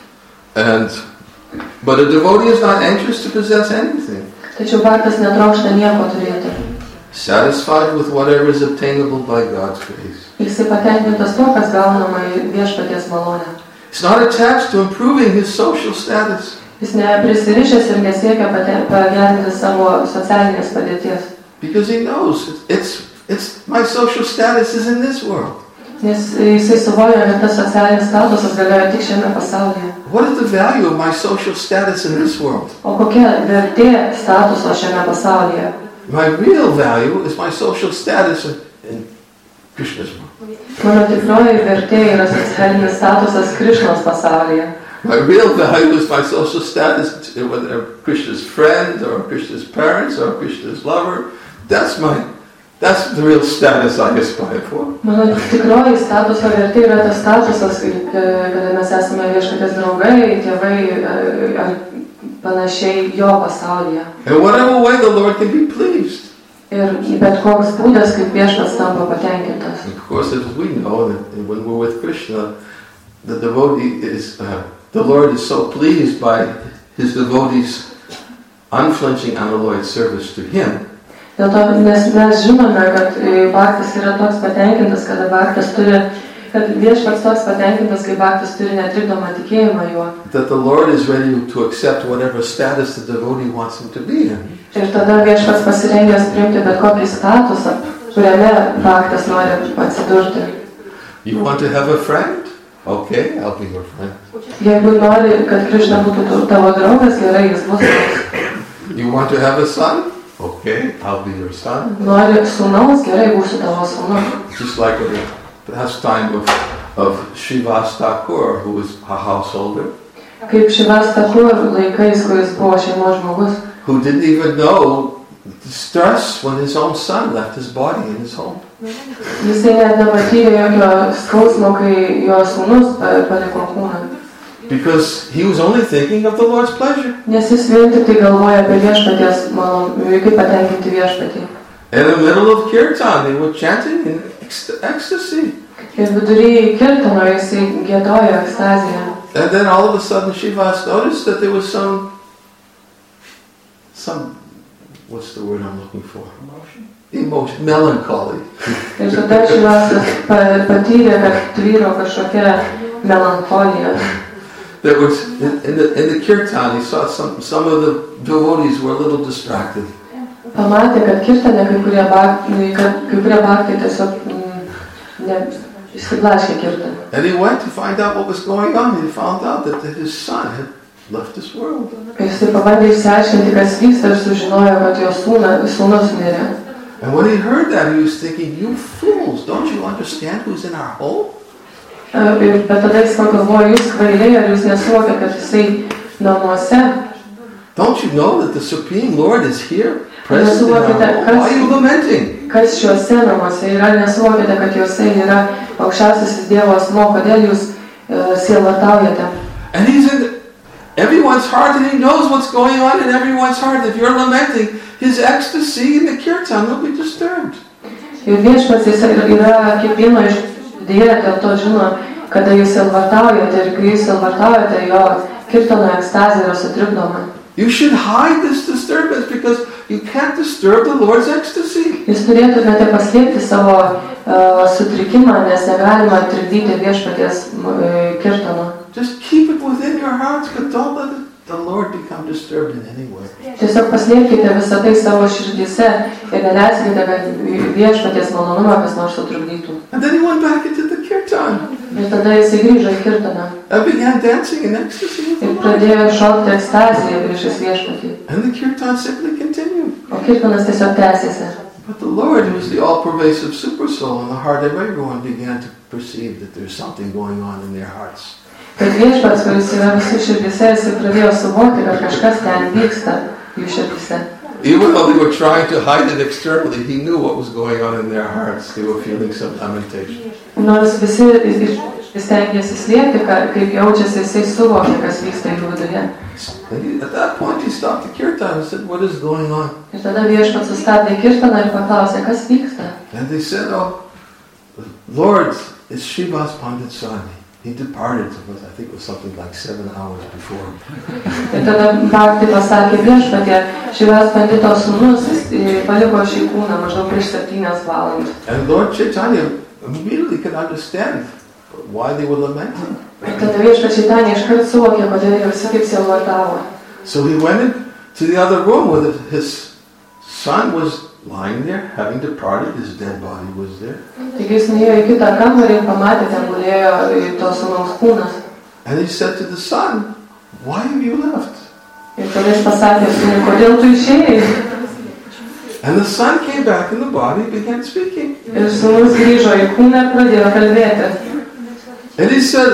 S3: But a devotee is not anxious to possess anything.
S6: Tačiau bhaktas netrokšta nieko turėti.
S3: Satisfied with whatever is obtainable by God's grace.
S6: Jisai patenkintas tuo, kas gaunama Viešpaties malonę.
S3: He's not attached to improving his social status.
S6: Jis neprisirišęs ir nesiekia pagerinti savo socialinės padėties.
S3: Because he knows my social status is in this world.
S6: Nes jisai suvoja, kad tas socialinis statusas galioja tik šiame pasaulyje.
S3: What is the value of my social status in this world?
S6: O kokia vertė statuso šiame pasaulyje?
S3: My real value is my social status in Krishna's world.
S6: Mano tikroji vertė yra socialinis statusas Krišnos pasaulyje.
S3: My real value is my social status, whether Krishna's friend or Krishna's parents or Krishna's lover. That's the real status I aspire for.
S6: Mano tikroji statuso vertė yra tas statusas, kada mes esame Viešpaties draugai, tėvai ar panašiai jo pasaulyje.
S3: In whatever way the Lord can be pleased.
S6: Ir bet koks būdas, kaip Viešpats tampa patenkintas.
S3: Of course, as we know, that when we're with Krishna, the devotee is, the Lord is so pleased by his devotees' unflinching unalloyed service to him.
S6: Dėl to, nes mes žinome, kad bhaktas yra toks patenkintas, kad Viešpats toks patenkintas, kai bhaktas turi netrikdomą tikėjimą juo.
S3: That the Lord is ready to accept whatever status the devotee wants him to be in.
S6: Ir tada Viešpats pasirengęs priimti bet kokį statusą, kuriame bhaktas nori atsidurti.
S3: You want to have a friend? Okay, I'll be your friend.
S6: Jeigu nori, kad Krišna būtų tavo draugas, gerai, jis bus toks.
S3: You want to have a son? Okay, I'll be your son.
S6: Nori sūnaus, gerai, būsiu tavo sūnus.
S3: Just like the pastime of Srivas Thakur, who was a householder,
S6: Kaip Šivas Thakur laikais, kuris buvo šeimos žmogus,
S3: who didn't even know the stress when his own son left his body in his home.
S6: jisai net nepatyrė jokio skausmo, kai jo sūnus paliko kūną.
S3: Because he was only thinking of the Lord's pleasure.
S6: Nes jis vien tik tai galvoja apie viešpaties malonumą, kaip patenkinti viešpatį.
S3: In the middle of kirtan, they were chanting in ecstasy.
S6: Ir vidury kirtano jisai giedojo ekstaziją.
S3: And then all of a sudden Srivas noticed that there was some, what's the word I'm looking for? Emotion, melancholy.
S6: Ir tada Šivasas patyrė, kad tvyro kažkokia melancholija.
S3: There was in the kirtan, he saw some of the devotees were a little distracted.
S6: Pamatė, kad kirtane kai kurie bhaktai tiesiog išsiblaškė kirtaną.
S3: And he went to find out what was going on. He found out that his son had left this world.
S6: Jisai pabandė išsiaiškinti, kas vyksta, ir sužinojo, kad jo sūnus mirė.
S3: And when he heard that, he was thinking, "You fools! Don't you understand who's in our home?"
S6: Bet tada jis pagalvojo, jūs kvailiai, ar jūs nesuvokėte, kad jisai namuose?
S3: Don't you know that the Supreme Lord is here, present in our home? Why are you lamenting?
S6: Kas šiuose namuose yra, nesuvokėte, kad juose yra aukščiausiasis Dievo asmuo, kodėl jūs sielvartaujate?
S3: And he's in everyone's heart, and he knows what's going on in everyone's heart. If you're lamenting, his ecstasy in the kirtan will be disturbed.
S6: Ir viešpats yra kiekvieno iš viduje, dėl to žino, kada jūs sielvartaujate, ir kai jūs sielvartaujate, jo kirtano ekstazija yra sutrikdoma.
S3: You should hide this disturbance because you can't disturb the Lord's ecstasy.
S6: Jūs turėtumėte paslėpti savo sutrikimą, nes negalima trikdyti viešpaties kirtano.
S3: Just keep it within your hearts, but don't let the Lord become disturbed in any way.
S6: Tiesiog paslėpkite visą tai savo širdyse ir neleiskite, kad viešpaties malonumą kas nors sutrukdytų.
S3: And then he went back into the kirtan
S6: Ir tada jisai grįžo į kirtaną
S3: and began dancing in ecstasy with the
S6: ir
S3: Lord.
S6: pradėjo šokti ekstaziją priešais viešpatį.
S3: And the kirtan simply continued.
S6: O kirtanas tiesiog tęsėsi.
S3: But the Lord, who is the all-pervasive super soul in the heart of everyone, began to perceive that there's something going on in their hearts.
S6: Bet viešpats, kuris yra visų širdyse, jisai pradėjo suvokti, kad kažkas ten vyksta jų širdyse.
S3: Even though they were trying to hide it externally, he knew what was going on in their hearts. They were feeling some lamentation.
S6: Nors visi stengiasi slėpti, kaip jaučiasi, jisai suvokė, kas vyksta jų viduje.
S3: And at that point he stopped the kirtan and said, "What is going on?"
S6: Ir tada viešpats sustabdė kirtaną ir paklausė, kas vyksta.
S3: And they said, "Oh, Lord, it's Srivas Pandit Swami. He departed, I think it was something like 7 hours before."
S6: Ir tada bhaktai pasakė viešpatie, Šrivas Pandito sūnus paliko šį kūną maždaug prieš 7 valandas.
S3: And Lord Chaitanya immediately could understand why they were lamenting.
S6: Ir tada viešpats Čaitanija iškart suvokė, kodėl jie visi taip sielvartavo.
S3: So he went into the other room where his son was lying there, having departed. His dead body was there.
S6: Taigi jis nuėjo į kitą kambarį ir pamatė, ten gulėjo to sūnaus kūnas.
S3: And he said to the son, "Why have you left?"
S6: Ir tada jis pasakė sūnui, kodėl tu išėjai?
S3: And the son came back in the body and began speaking.
S6: Ir sūnus grįžo į kūną ir pradėjo kalbėti.
S3: And he said,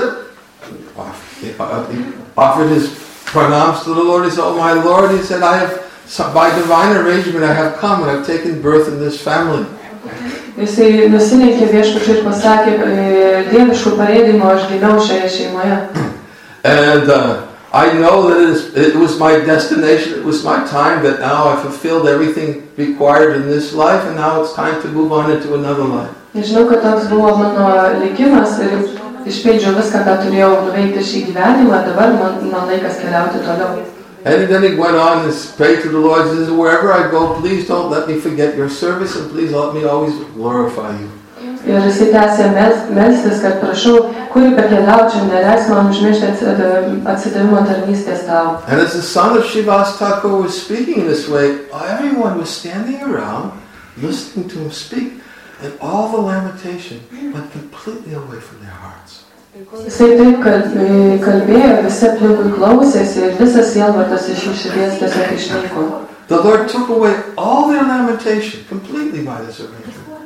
S3: he offered his pranams to the Lord. He said, "Oh my Lord," he said, by divine arrangement I have come and I've taken birth in this family.
S6: Jisai nusilenkė viešpačiui ir pasakė, dieviškų pareidimo aš gimiau šioje šeimoje.
S3: And I know that it was my destination, it was my time, that now I fulfilled everything required in this life and now it's time to move on into another life.
S6: Žinau, kad toks buvo mano likimas ir išpildžiau viską, ką turėjau nuveikti šį gyvenimą, dabar man laikas keliauti toliau.
S3: And then he went on and prayed to the Lord, he says, "Wherever I go, please don't let me forget your service and please let me always glorify you."
S6: Ir jisai tęsė melstis, kad prašau, kur bekeliaučiau, neleisk man užmiršti atsidavimo tarnystės tau.
S3: And as the son of Srivas Thakur was speaking in this way, everyone was standing around, listening to him speak, and all the lamentation went completely away from their hearts.
S6: Jisai taip kalbėjo, visi aplinkui klausėsi ir visas sielvartas iš jų širdies tiesiog išnyko.
S3: The Lord took away all their lamentation completely by this arrangement.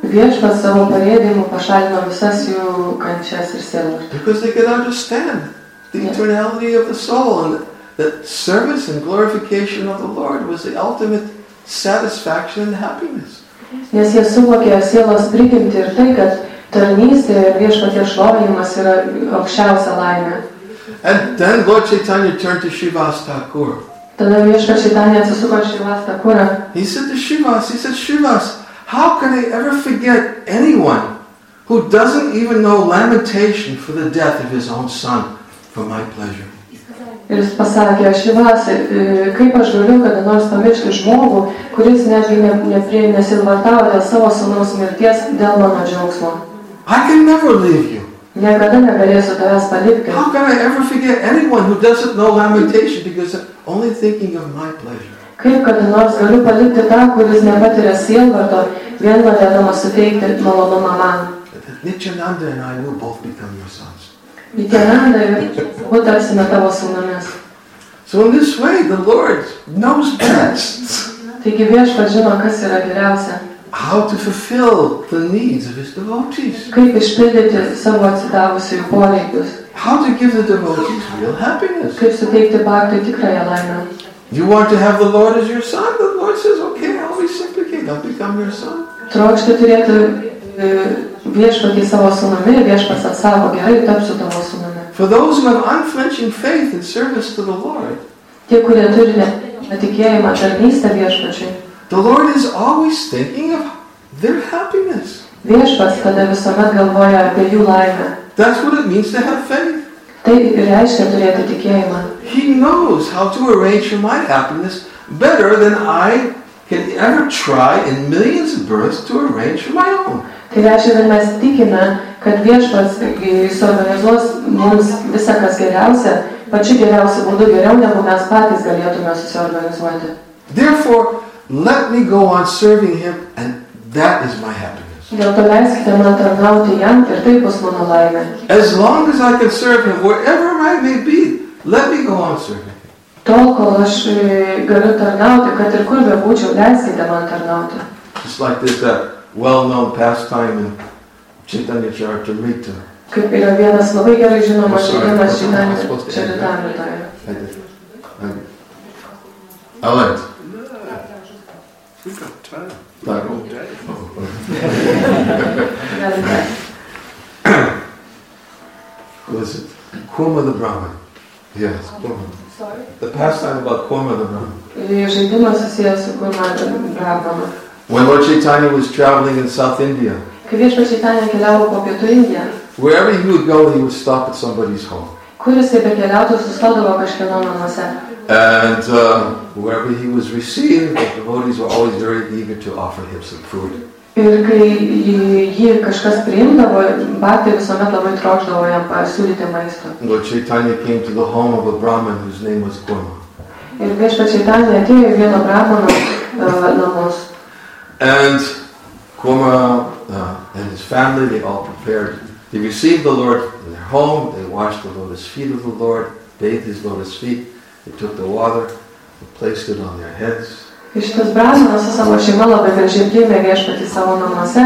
S6: Viešpats savo parėdimu pašalino visas jų kančias ir sielvartą.
S3: Because they could understand the eternality of the soul and that service and glorification of the Lord was the ultimate satisfaction and happiness.
S6: Nes jie suvokė sielos prigimtį ir tai, kad tarnystė ir viešpaties šlovinimas yra aukščiausia laimė.
S3: And then Lord Chaitanya turned to Srivas Thakur.
S6: Tada viešpats Chaitanya atsisuko Srivas Thakurą.
S3: He said to Srivas, Srivas, how can I ever forget anyone who doesn't even know lamentation for the death of his own son for my pleasure?
S6: Ir jis pasakė, Srivas, kaip aš galiu kada nors pamiršti žmogų, kuris netgi nesilvartavo dėl savo sūnaus mirties dėl mano džiaugsmo.
S3: I can never leave you.
S6: Niekada negalėsiu tavęs palikti.
S3: How can I ever forget anyone who doesn't know lamentation because they're only thinking of my pleasure?
S6: Kaip kada nors galiu palikti tą, kuris nepatiria sielvarto, vien norėdamas suteikti malonumą man.
S3: Nityananda and I will both become your sons.
S6: Nityananda ir būtarsime tavo sūnumis.
S3: So in this way, the Lord knows best
S6: Taigi viešpats žino, kas yra geriausia.
S3: how to fulfill the needs of his devotees.
S6: Kaip išpildyti savo atsidavusiųjų poreikius.
S3: How to give the devotees real happiness.
S6: Kaip suteikti bhaktui tikrąją laimę.
S3: You want to have the Lord as your son? The Lord says, okay, I'll reciprocate. I'll become your son.
S6: Trokšti turėti viešpatį savo sūnumi, viešpats atsako, gerai, tapsiu tavo sūnumi.
S3: For those who have unflinching faith in service to the Lord,
S6: Tie, kurie turi netikėjimą tarnystę viešpačiui,
S3: the Lord is always thinking of their happiness.
S6: viešpats tada visuomet galvoja apie jų laimę.
S3: That's what it means to have faith.
S6: Tai reiškia turėti tikėjimą.
S3: He knows how to arrange for my happiness better than I can ever try in millions of births to arrange for my own.
S6: Tai reiškia, kad mes tikime, kad viešpats suorganizuos mums visą, kas geriausia, pačiu geriausiu būdu, geriau negu mes patys galėtume susiorganizuoti.
S3: Therefore, let me go on serving him, and that is my happiness.
S6: Dėl to leiskite man tarnauti jam ir tai bus mano laimė.
S3: As long as I can serve him, wherever I may be, let me go on serving him.
S6: Tol, kol aš galiu tarnauti, kad ir kur bebūčiau, leiskite man tarnauti.
S3: Just like this well-known pastime in Chaitanya Charitamrita.
S6: Kaip yra vienas labai gerai žinomas žaidimas Čaritamritoje.
S3: Alright.
S1: We've got time.
S3: Like,
S1: All day.
S3: who is it? Kurma the Brahman. Yes, Kurma. The pastime about Kurma the Brahman.
S6: Žaidimas susijęs su Kurma Brahmanu.
S3: When Lord Chaitanya was traveling in South India,
S6: Kai viešpats Chaitanya keliavo po Pietų Indiją,
S3: wherever he would go, he would stop at somebody's home.
S6: kur jisai bekeliautų, sustodavo kažkieno namuose.
S3: And wherever he was received, the devotees were always very eager to offer him some food.
S6: Ir kai jį kažkas priimdavo, bhaktai visuomet labai trokšdavo jam pasiūlyti maisto.
S3: Lord Chaitanya came to the home of a Brahmin whose name was Kurma.
S6: Ir viešpats Chaitanya atėjo į vieno brahmano namus.
S3: And Kurma and his family, they all prepared. They received the Lord in their home, they washed the lotus feet of the Lord, bathed his lotus feet, they took the water, and placed it on their heads.
S6: Ir šitas brahmanas su savo šeima labai gražiai priėmė viešpatį savo namuose,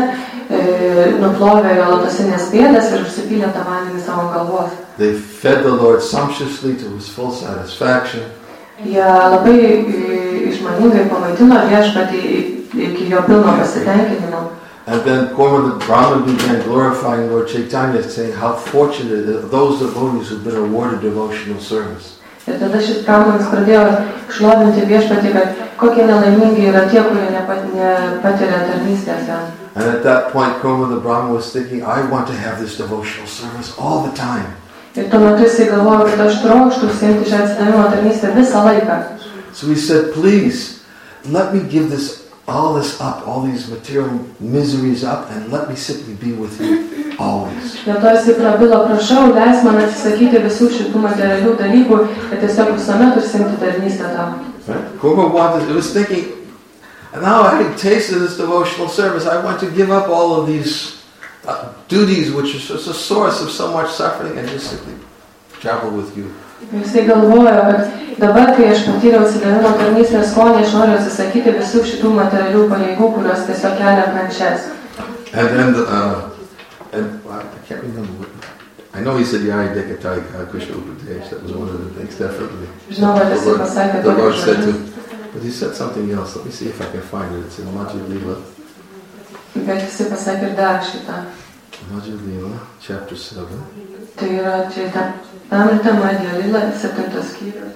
S6: nuplovė jo lotosinės pėdas ir užsipylė tą vandenį savo galvos.
S3: They fed the Lord sumptuously to his full satisfaction.
S6: Jie labai išmaningai pamaitino viešpatį iki jo pilno pasitenkinimo.
S3: And then Kurma the Brahman began glorifying Lord Chaitanya, saying how fortunate are those devotees who've been awarded devotional service.
S6: Ir tada šis brahmanas pradėjo šlovinti viešpatį, kad kokie nelaimingi yra tie, kurie nepatiria tarnystės jam.
S3: And at that point, Kurma the Brahman was thinking, I want to have this devotional service all the time.
S6: Ir tuo metu jisai galvojo, kad aš trokštų užsiimti šią atsidavimo tarnystę visą laiką.
S3: So he said, please, let me give all this up, all these material miseries up, and let me simply be with you always.
S6: Dėl to jisai prabilo, prašau, leis man atsisakyti visų šitų materialių dalykų, kad tiesiog visuomet užsiimti tarnystę tau.
S3: Kurma was thinking, now I can taste this devotional service, I want to give up all of these duties which are just a source of so much suffering and just simply travel with you.
S6: Jisai galvojo, kad dabar, kai aš patyriau atsidavimo tarnystės skonį, aš noriu atsisakyti visų šitų materialių pareigų, kurios tiesiog kelia kančias.
S3: And then, and I can't remember what, I know he said Yari Dekatarika Krishna Upadesh, that was one of the things, definitely.
S6: Žinau, kad jisai pasakė
S3: The Lord
S6: tokį
S3: said
S6: žodį.
S3: to, but he said something else. Let me see if I can find it. It's in Majjhima Lila.
S6: Bet jisai pasakė ir dar šitą.
S3: Majjhima Lila, chapter 7.
S6: Tai yra čia Amrita Madhya Lila, 7 skyrius.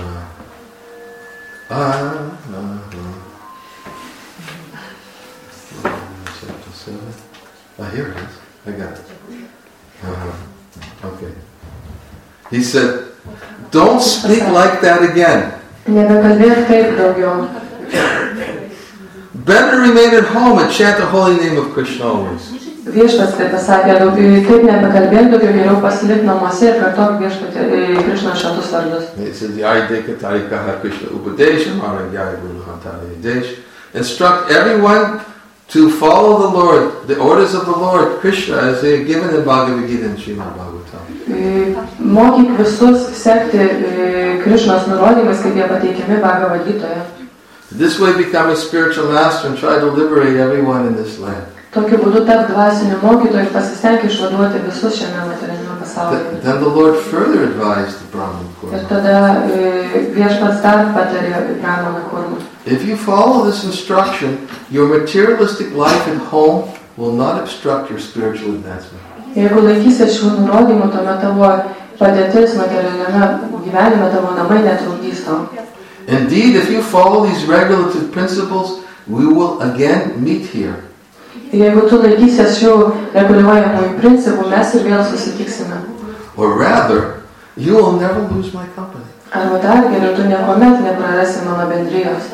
S3: Chapter 7. Here it is. I got it. Okay. He said, don't speak like that again.
S6: Nebekalbėk taip daugiau.
S3: Better remain at home and chant the holy name of Krishna always.
S6: Viešpats tai pasakė, taip nebekalbėk daugiau, geriau pasilik namuose ir kartok viešpatį Krishnos šventus vardus.
S3: He said, Yari Krishna Upadesh, Yari Guruhantari Desh. Instruct everyone to follow the Lord, the orders of the Lord, Krishna, as they are given in Bhagavad Gita and Srimad Bhagavatam.
S6: Mokyk visus sekti Krishnos nurodymais, kaip jie pateikiami Bhagavad Gitoje.
S3: This way become a spiritual master and try to liberate everyone in this land.
S6: Tokiu būdu tap dvasiniu mokytoju ir pasistenk išvaduoti visus šiame materialiame pasaulyje.
S3: Then the Lord further advised the Brahman
S6: Ir
S3: Kurma.
S6: tada viešpats dar patarė Brahmaną Kurmą.
S3: If you follow this instruction, your materialistic life at home will not obstruct your spiritual advancement.
S6: Jeigu laikysies šių nurodymų, tuomet tavo padėtis materialiame gyvenime, tavo namai netrukdys tau.
S3: Indeed, if you follow these regulative principles, we will again meet here.
S6: Jeigu tu laikysies šių reguliuojamųjų principų, mes ir vėl susitiksime.
S3: Or rather, you will never lose my company.
S6: Arba dar geriau, tu niekuomet neprarasi mano bendrijos.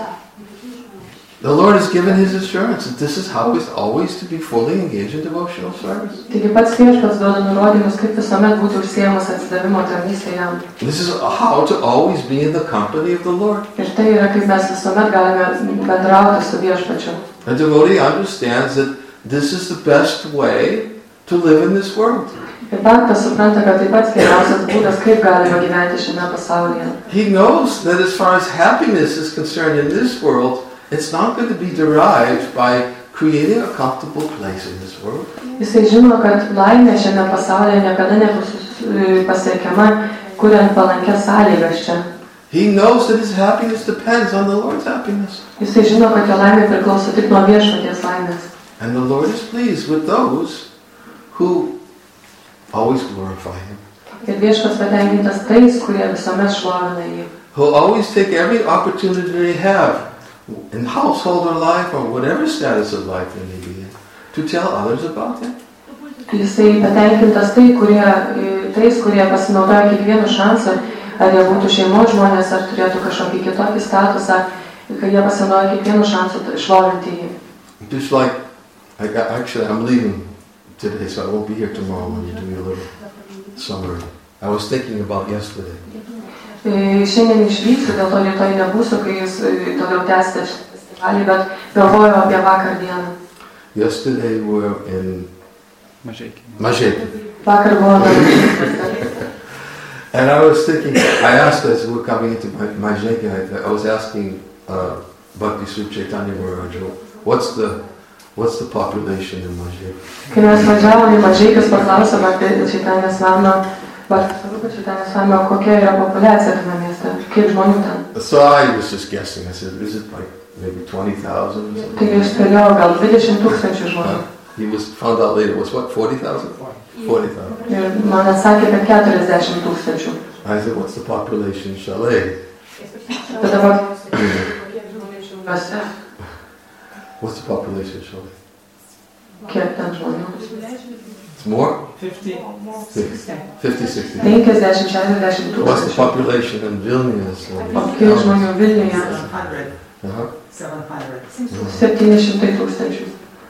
S3: The Lord has given His assurance that this is how He's always to be fully engaged in devotional service.
S6: Taigi pats viešpats duoda nurodymus, kaip visuomet būti užsiėmus atsidavimo tarnystėje jam.
S3: This is how to always be in the company of the Lord.
S6: Ir tai yra, kaip mes visuomet galime bendrauti su viešpačiu.
S3: A devotee understands that this is the best way to live in this world.
S6: Ir bhaktas supranta, kad tai pats geriausias būdas, kaip galima gyventi šiame pasaulyje.
S3: He knows that as far as happiness is concerned in this world, it's not going to be derived by creating a comfortable place in this world.
S6: Jisai žino, kad laimė šiame pasaulyje niekada nebus pasiekiama, kuriant palankės sąlygas čia.
S3: He knows that his happiness depends on the Lord's happiness.
S6: Jisai žino, kad jo laimė priklauso tik nuo viešpaties laimės.
S3: And the Lord is pleased with those who always glorify Him.
S6: Ir viešpats patenkintas tais, kurie visuomet šlovina jį.
S3: Who always take every opportunity they have in household or life or whatever status of life they may be in, to tell others about Him.
S6: Jisai patenkintas tais, kurie pasinaudoja kiekvienu šansu, ar jie būtų šeimos žmonės, ar turėtų kažkokį kitokį statusą, kai jie pasinaudoja kiekvienu šansu šlovinti jį.
S3: Just like, I'm leaving today, so I won't be here tomorrow when you do your little summary. I was thinking about yesterday.
S6: Šiandien išvyksiu, dėl to rytoj nebūsiu, kai jūs toliau tęsite festivalį, bet galvoju apie vakar dieną.
S3: Yesterday we were in Mažeikiai.
S6: Vakar buvo Mažeikiai.
S3: And I was thinking, I asked as we were coming into Mažeikiai, I was asking Bhakti Sri Chaitanya Maharaj, what's the population in Mažeikiai?
S6: Kai mes važiavome į Mažeikius, paklausėme Bhakti Chaitanya Swamino, kokia yra populiacija tame mieste, kiek žmonių ten.
S3: So I was just guessing. I said, is it like maybe 20,000 or something?
S6: Tai aš spėliau, gal 20,000 žmonių.
S3: He found out later, it was what, 40,000? 40,000.
S6: Ir man atsakė, kad 40,000.
S3: I said, what's the population in Chalet?
S6: Tada Šiauliuose.
S3: What's the population in Chalet?
S6: Kiek ten žmonių?
S3: It's more? 50, 60.
S6: 50-60,000.
S3: What's the population in Vilnius?
S6: O kiek žmonių Vilniuje? 700,000.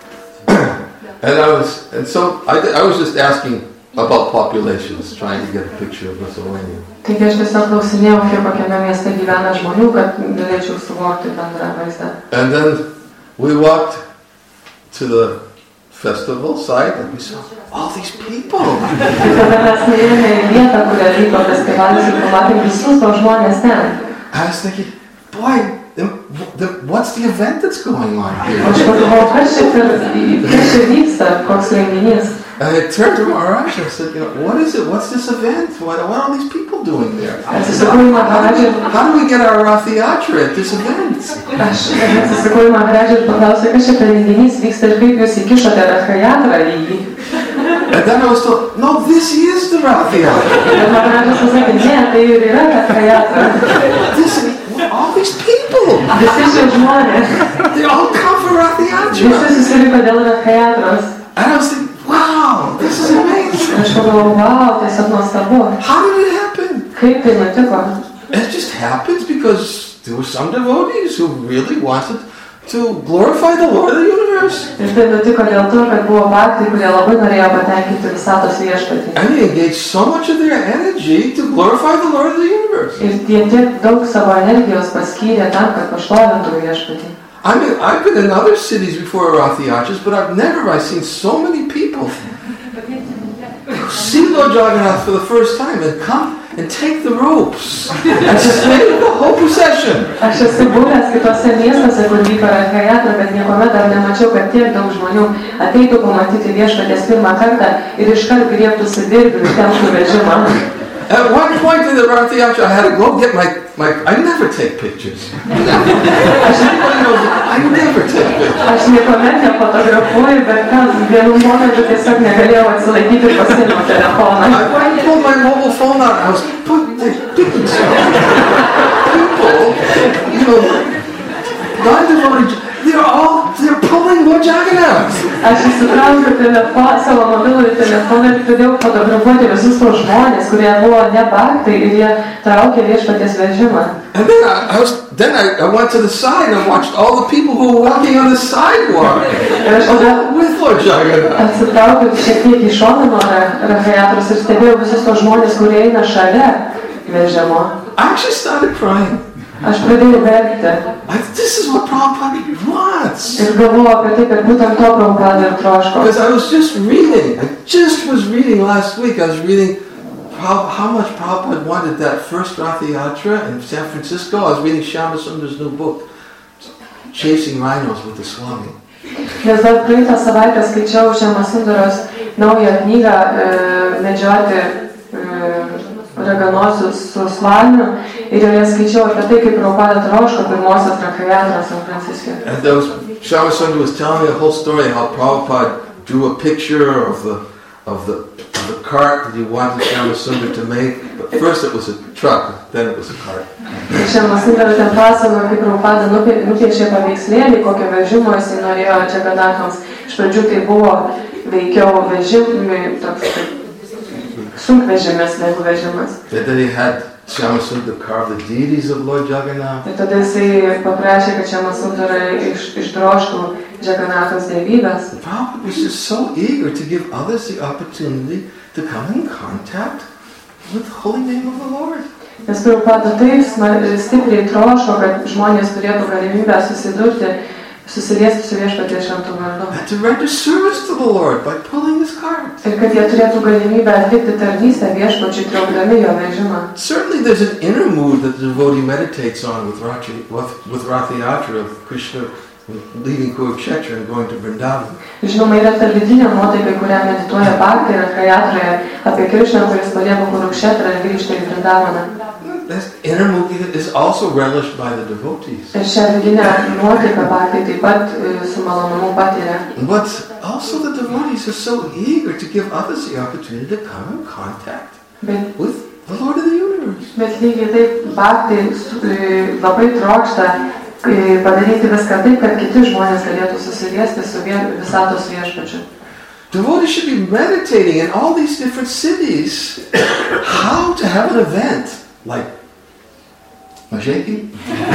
S3: And so I was just asking about populations, trying to get a picture of Lithuania.
S6: Taigi aš tiesiog klausinėjau, kiek kokiame mieste gyvena žmonių, kad galėčiau suvokti bendrą vaizdą.
S3: And then we walked to the festival site and we saw all these people.
S6: Tada mes nuėjome į vietą, kurioje vyko festivalis ir pamatėm visus tos žmonės ten.
S3: I was thinking, boy, what's the event that's going on here?
S6: Aš pagalvojau, kas čia vyksta, koks renginys.
S3: And I turned to Maharaj and I said, what is it? What's this event? What are all these people doing there?
S6: Atsisakau į Maharadžą.
S3: How do we get our Rath Yatra at this event?
S6: Aš atsisakau į Maharadžą ir paklausiau, kas čia per renginys vyksta ir kaip jūs įkišote Rath Yatrą į jį.
S3: And then I was told, no, this is the Rath Yatra.
S6: Ir Maharadžas pasakė, ne, tai ir yra Rath Yatra.
S3: All these people.
S6: Visi šie žmonės.
S3: They all come for Rath Yatra.
S6: Visi susirinko dėl Rath Yatros.
S3: And I was thinking, wow, this is amazing.
S6: Aš pagalvojau, wow, tiesiog nuostabu.
S3: How did it happen?
S6: Kaip tai nutiko?
S3: It just happens because there were some devotees who really wanted to glorify the Lord of the universe.
S6: Ir tai nutiko dėl to, kad buvo bhaktai, kurie labai norėjo patenkinti visatos viešpatį.
S3: And they engaged so much of their energy to glorify the Lord of the universe.
S6: Ir jie tiek daug savo energijos paskyrė tam, kad pašlovintų viešpatį.
S3: I mean, I've been in other cities before Rath Yatras, but I've seen so many people see Lord Jagannath for the first time and come and take the ropes and sustain the whole procession.
S6: Aš esu buvęs kitose miestuose, kur vyko Rath Yatra, bet niekuomet dar nemačiau, kad tiek daug žmonių ateitų pamatyti viešpaties pirmą kartą ir iškart griebtųsi dirbių ir temptų vežimą.
S3: At one point in the Rath Yatra, I had to go get my I never take pictures. I never take pictures.
S6: Aš niekuomet nefotografuoju, bet vienu momentu tiesiog negalėjau atsilaikyti ir pasiėmiau telefoną.
S3: I pulled my mobile phone out. I was picking people, non-devoted. They're pulling Lord Jagannath.
S6: Aš įsitraukiau savo mobilųjį telefoną ir pradėjau fotografuoti visus tos žmonės, kurie buvo ne bhaktai ir jie traukė viešpaties vežimą.
S3: And then I went to the side and watched all the people who were walking on the sidewalk with Lord Jagannath.
S6: Atsitraukiau šiek tiek į šoną nuo Rath Yatros ir stebėjau visus tos žmonės, kurie eina šalia vežimo.
S3: I actually started crying.
S6: Aš pradėjau verkti.
S3: This is what Prabhupada wants.
S6: Ir galvojau apie tai, kad būtent to Prabhupada ir troško.
S3: Because I was just reading last week, I was reading how much Prabhupada wanted that first Rath Yatra in San Francisco. I was reading Shyama Sundar's new book, Chasing Rhinos with the Swami.
S6: Nes dar praeitą savaitę skaičiau Shyama Sundaros naują knygą Medžioti raganosius su Svamiu ir joje skaičiau apie tai, kaip Prabhupada troško pirmosios Rath Yatros San Franciske.
S3: And Shyama Sundar was telling me a whole story how Prabhupada drew a picture of the cart that he wanted Shyama Sundar to make. But first it was a truck, then it was a cart.
S6: Shyama Sundar ten pasakojo, kaip Prabhupada nupiešė paveikslėlį, kokio vežimo jis norėjo Jagannatams. Iš pradžių tai buvo veikiau vežimai, toks sunkvežimis negu vežimas.
S3: Then he had Shyama Sundar carve the deities of Lord Jagannath.
S6: Ir tada jisai paprašė, kad Shyama Sundar išdroštų Jagannathos dievybės.
S3: Prabhupada was just so eager to give others the opportunity to come in contact with the holy name of the Lord.
S6: Nes Prabhupada taip stipriai troško, kad žmonės turėtų galimybę susiliesti su viešpaties šventu vardu.
S3: And to render service to the Lord by pulling his cart.
S6: Ir kad jie turėtų galimybę atlikti tarnystę viešpačiui, traukdami jo vežimą.
S3: Certainly there's an inner mood that the devotee meditates on with Rath Yatra of Krishna leaving Kurukshetra and going to Vrindavan.
S6: Žinoma, yra ta vidinė nuotaika, kurią medituoja bhaktai Rath Yatroje apie Krishną, kuris palieka Kurukshetrą ir grįžta į Vrindavaną.
S3: This inner mood is also relished by the devotees.
S6: Ir šią vidinę nuotaiką bhaktai taip pat su malonumu patiria.
S3: But also the devotees are so eager to give others the opportunity to come in contact with the Lord of the universe.
S6: Bet lygiai taip bhaktai labai trokšta padaryti viską taip, kad kiti žmonės galėtų susiliesti su visatos viešpačiu.
S3: Devotees should be meditating in all these different cities how to have an event like Mažeikiai.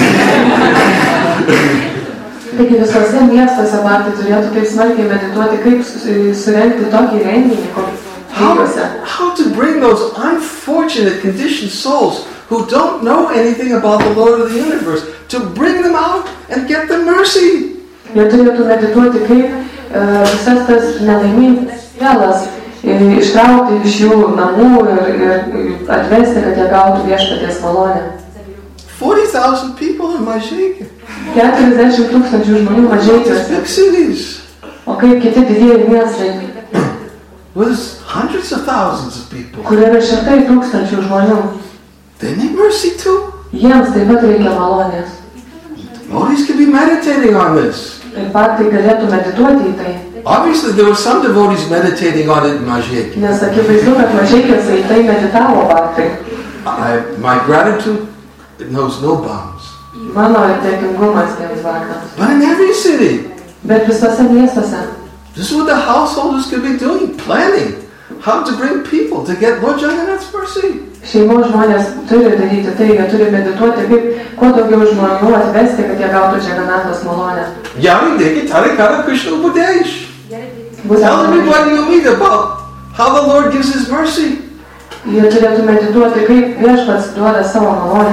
S6: Taigi visose miestuose bhaktai turėtų taip smarkiai medituoti, kaip surengti tokį renginį,
S3: how to bring those unfortunate conditioned souls who don't know anything about the Lord of the universe, to bring them out and get them mercy.
S6: Jie turėtų medituoti, kaip visas tas nelaimingas sielas ištraukti iš jų namų ir atvesti, kad jie gautų viešpaties malonę.
S3: 40,000 people in Mažeikiai.
S6: 40,000 žmonių
S3: These
S6: Mažeikiuose.
S3: big cities.
S6: O kaip kiti didieji miestai,
S3: With hundreds of thousands of people.
S6: kur yra 100,000 žmonių,
S3: They need mercy too.
S6: jiems taip pat reikia malonės.
S3: Devotees can be meditating on this.
S6: Ir faktai galėtų medituoti į tai,
S3: Obviously, there were some devotees meditating on it in Mažeikiai.
S6: nes akivaizdu, kad Mažeikiuose į tai meditavo faktai.
S3: My gratitude knows no bounds.
S6: Mano dėkingumas tiems faktams.
S3: But in every city,
S6: Bet visose miestuose
S3: this is what the householders could be doing, planning how to bring people to get Lord Jagannath's mercy.
S6: šeimos žmonės turi daryti tai, jie turi medituoti, kaip kuo daugiau žmonių atvesti, kad jie gautų Džaganatos malonę.
S3: Yarideki Tarikara Krishna Upadesh. Tell
S6: Būtent
S3: everybody you meet about how the Lord gives His mercy.
S6: jie turėtų medituoti, kaip viešpats duoda savo malonę.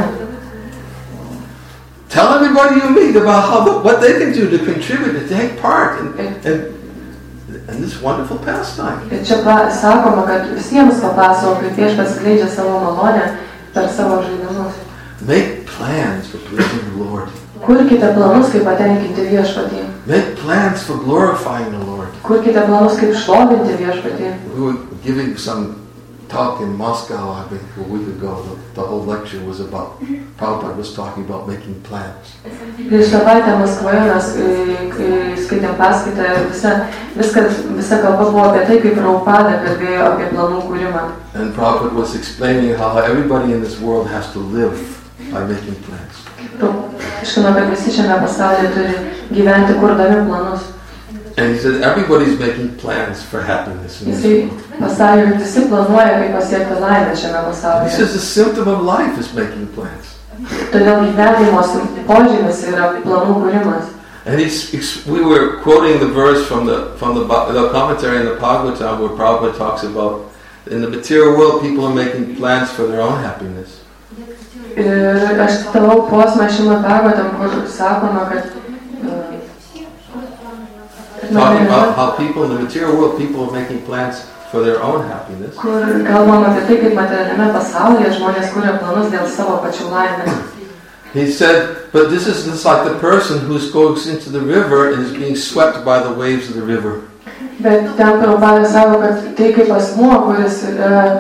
S3: Tell everybody you meet about what they can do to contribute, to take part in this wonderful pastime.
S6: Ir čia sakoma, kad visiems papasako, kaip viešpats skleidžia savo malonę per savo žaidimus.
S3: Make plans for pleasing the Lord.
S6: Kurkite planus, kaip patenkinti viešpatį.
S3: Make plans for glorifying the Lord.
S6: Kurkite planus, kaip šlovinti viešpatį.
S3: We were giving some talk in Moscow, I think, a week ago. The whole lecture was about, Prabhupada was talking about making plans.
S6: Prieš savaitę Maskvoje mes skaitėm paskaitą ir visa kalba buvo apie tai, kaip Prabhupada kalbėjo apie planų kūrimą.
S3: And Prabhupada was explaining how everybody in this world has to live by making plans.
S6: Iškino, kad visi šiame pasaulyje turi gyventi kurdami planus.
S3: And he said everybody's making plans for happiness in this
S6: Jisai
S3: world.
S6: pasakė, kad visi planuoja, kaip pasiekti laimę šiame
S3: He
S6: pasaulyje.
S3: says the symptom of life is making plans.
S6: Todėl gyvenimo požymis yra planų kūrimas.
S3: And we were quoting the verse from the commentary in the Bhagavatam where Prabhupada talks about in the material world people are making plans for their own happiness.
S6: Ir aš citavau posmą šiame Bhagavatam, kur sakoma, kad
S3: Talking about how people in the material world people are making plans for their own happiness.
S6: kur kalbam apie tai, kaip materialiame pasaulyje žmonės kuria planus dėl savo pačių laimės.
S3: He said, but this is just like the person who goes into the river and is being swept by the waves of the river.
S6: Bet ten Prabhupada sako, kad tai kaip asmuo, kuris yra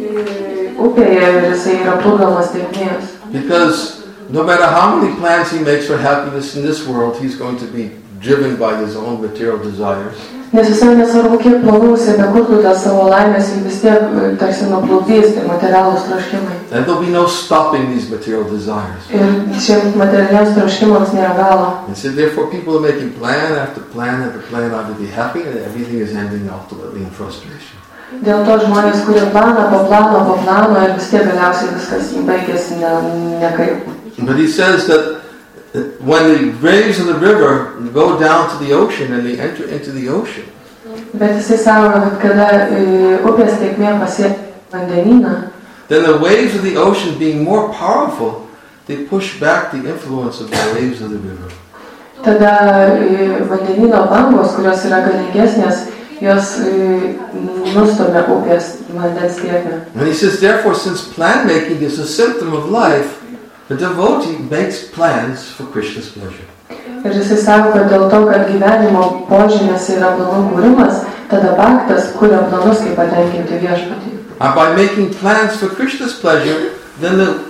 S6: upėje ir jisai yra plukdomas tėkmės.
S3: Because no matter how many plans he makes for happiness in this world, he's going to be driven by his own material desires.
S6: Nes visai nesvarbu, kiek planų jisai bekurtų dėl savo laimės, jis vis tiek tarsi nuplukdys tai materialūs troškimai.
S3: And there'll be no stopping these material desires.
S6: Ir šiems materialiems troškimams nėra galo.
S3: And so therefore people are making plan after plan after plan to be happy, and everything is ending ultimately in frustration.
S6: Dėl to žmonės kuria planą po plano ir vis tiek galiausiai viskas baigėsi nekaip.
S3: But he says that when the waves of the river go down to the ocean and they enter into the ocean,
S6: Bet jisai sako, kad kada upės tėkmė pasiekia vandenyną,
S3: then the waves of the ocean being more powerful, they push back the influence of the waves of the river.
S6: tada vandenyno bangos, kurios yra galingesnės, jos nustumia upės vandens tėkmę.
S3: And he says, therefore, since plan making is a symptom of life, the devotee makes plans for Krishna's pleasure.
S6: Ir jisai sako, kad dėl to, kad gyvenimo požymės yra planų kūrimas, tada baktas kuria planus, kaip patenkinti viešpatį.
S3: And by making plans for Krishna's pleasure, then the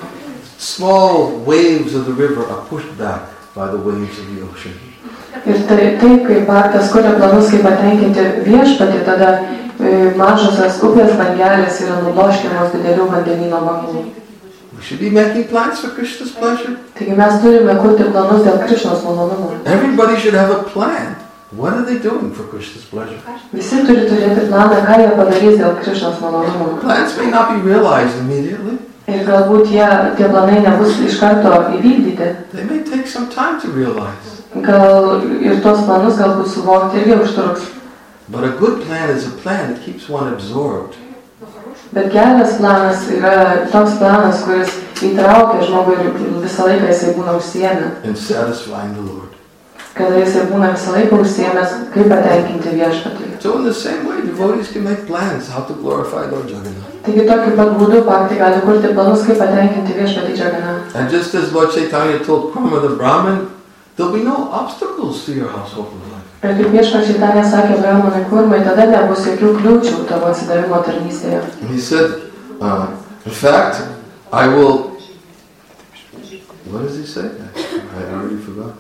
S3: small waves of the river are pushed back by the waves of the ocean.
S6: Ir taip, kai baktas kuria planus, kaip patenkinti viešpatį, tada mažosios upės bangelės yra nubloškiamos didelių vandenyno bangų.
S3: We should be making plans for Krishna's pleasure.
S6: Taigi mes turime kurti planus dėl Krišnos malonumo.
S3: Everybody should have a plan. What are they doing for Krishna's pleasure?
S6: Visi turi turėti planą, ką jie padarys dėl Krišnos malonumo.
S3: Plans may not be realized immediately.
S6: Ir galbūt tie planai nebus iš karto įvykdyti.
S3: They may take some time to realize.
S6: Gal ir tos planus galbūt suvokti irgi užtruks.
S3: But a good plan is a plan that keeps one absorbed.
S6: Bet geras planas yra toks planas, kuris įtraukia žmogų ir visą laiką jisai būna užsiėmę.
S3: And satisfying the Lord.
S6: kada jisai būna visą laiką užsiėmęs, kaip patenkinti viešpatį.
S3: So in the same way, devotees can make plans how to glorify Lord Jagannath.
S6: Taigi tokiu pat būdu bhakti gali kurti planus, kaip patenkinti viešpatį Jagannath.
S3: And just as Lord Chaitanya told Krama the Brahmin, there'll be no obstacles to your household life.
S6: Ir kaip viešpatį Chaitanya sakė Brahmanai Kurmai, tada nebus jokių kliūčių tavo atsidavimo tarnystėje.
S3: And he said, in fact, I will... What does he say? I already forgot.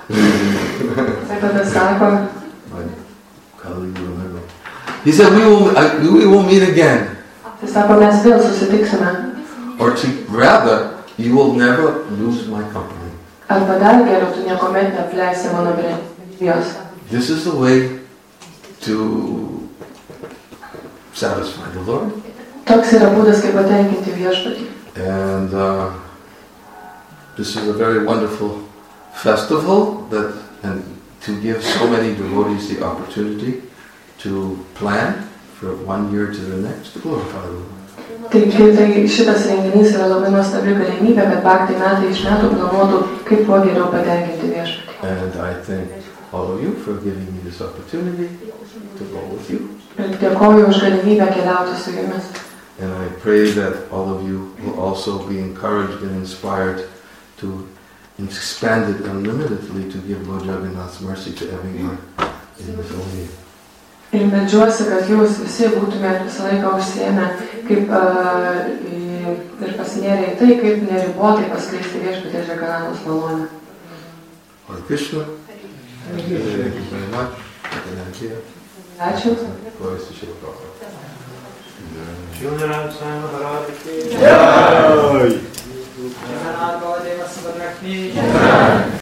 S6: Tada sako,
S3: My colleague will remember. He said, we will meet again.
S6: tai sako, mes vėl susitiksime.
S3: Or rather, you will never lose my company.
S6: Arba dar geriau, tu niekuomet neapleisi mano brandijos.
S3: This is the way to satisfy the Lord.
S6: Toks yra būdas, kaip patenkinti viešpatį.
S3: And this is a very wonderful festival and to give so many devotees the opportunity to plan for 1 year to the next to glorify the Lord.
S6: Tai šitas renginys yra labai nuostabi galimybė, kad bhakti metai iš metų planuotų, kaip kuo geriau patenkinti viešpatį.
S3: And I thank all of you for giving me this opportunity to go with you.
S6: Ir dėkoju už galimybę keliauti su jumis.
S3: And I pray that all of you will also be encouraged and inspired to expand it unlimitedly to give Lord Jagannath's mercy to everyone in this whole year.
S6: Ir meldžiuosi, kad jūs visi būtumėte visą laiką užsiėmę kaip, ir pasinėrę į tai, kaip neribotai paskleisti viešpaties Jagannathos malonę.
S3: Hare Krishna. Thank you very much.
S6: Ačiū.
S3: Glory to Srila Prabhupada.
S4: Shri Ram Sai Maharaj ki
S5: Jai.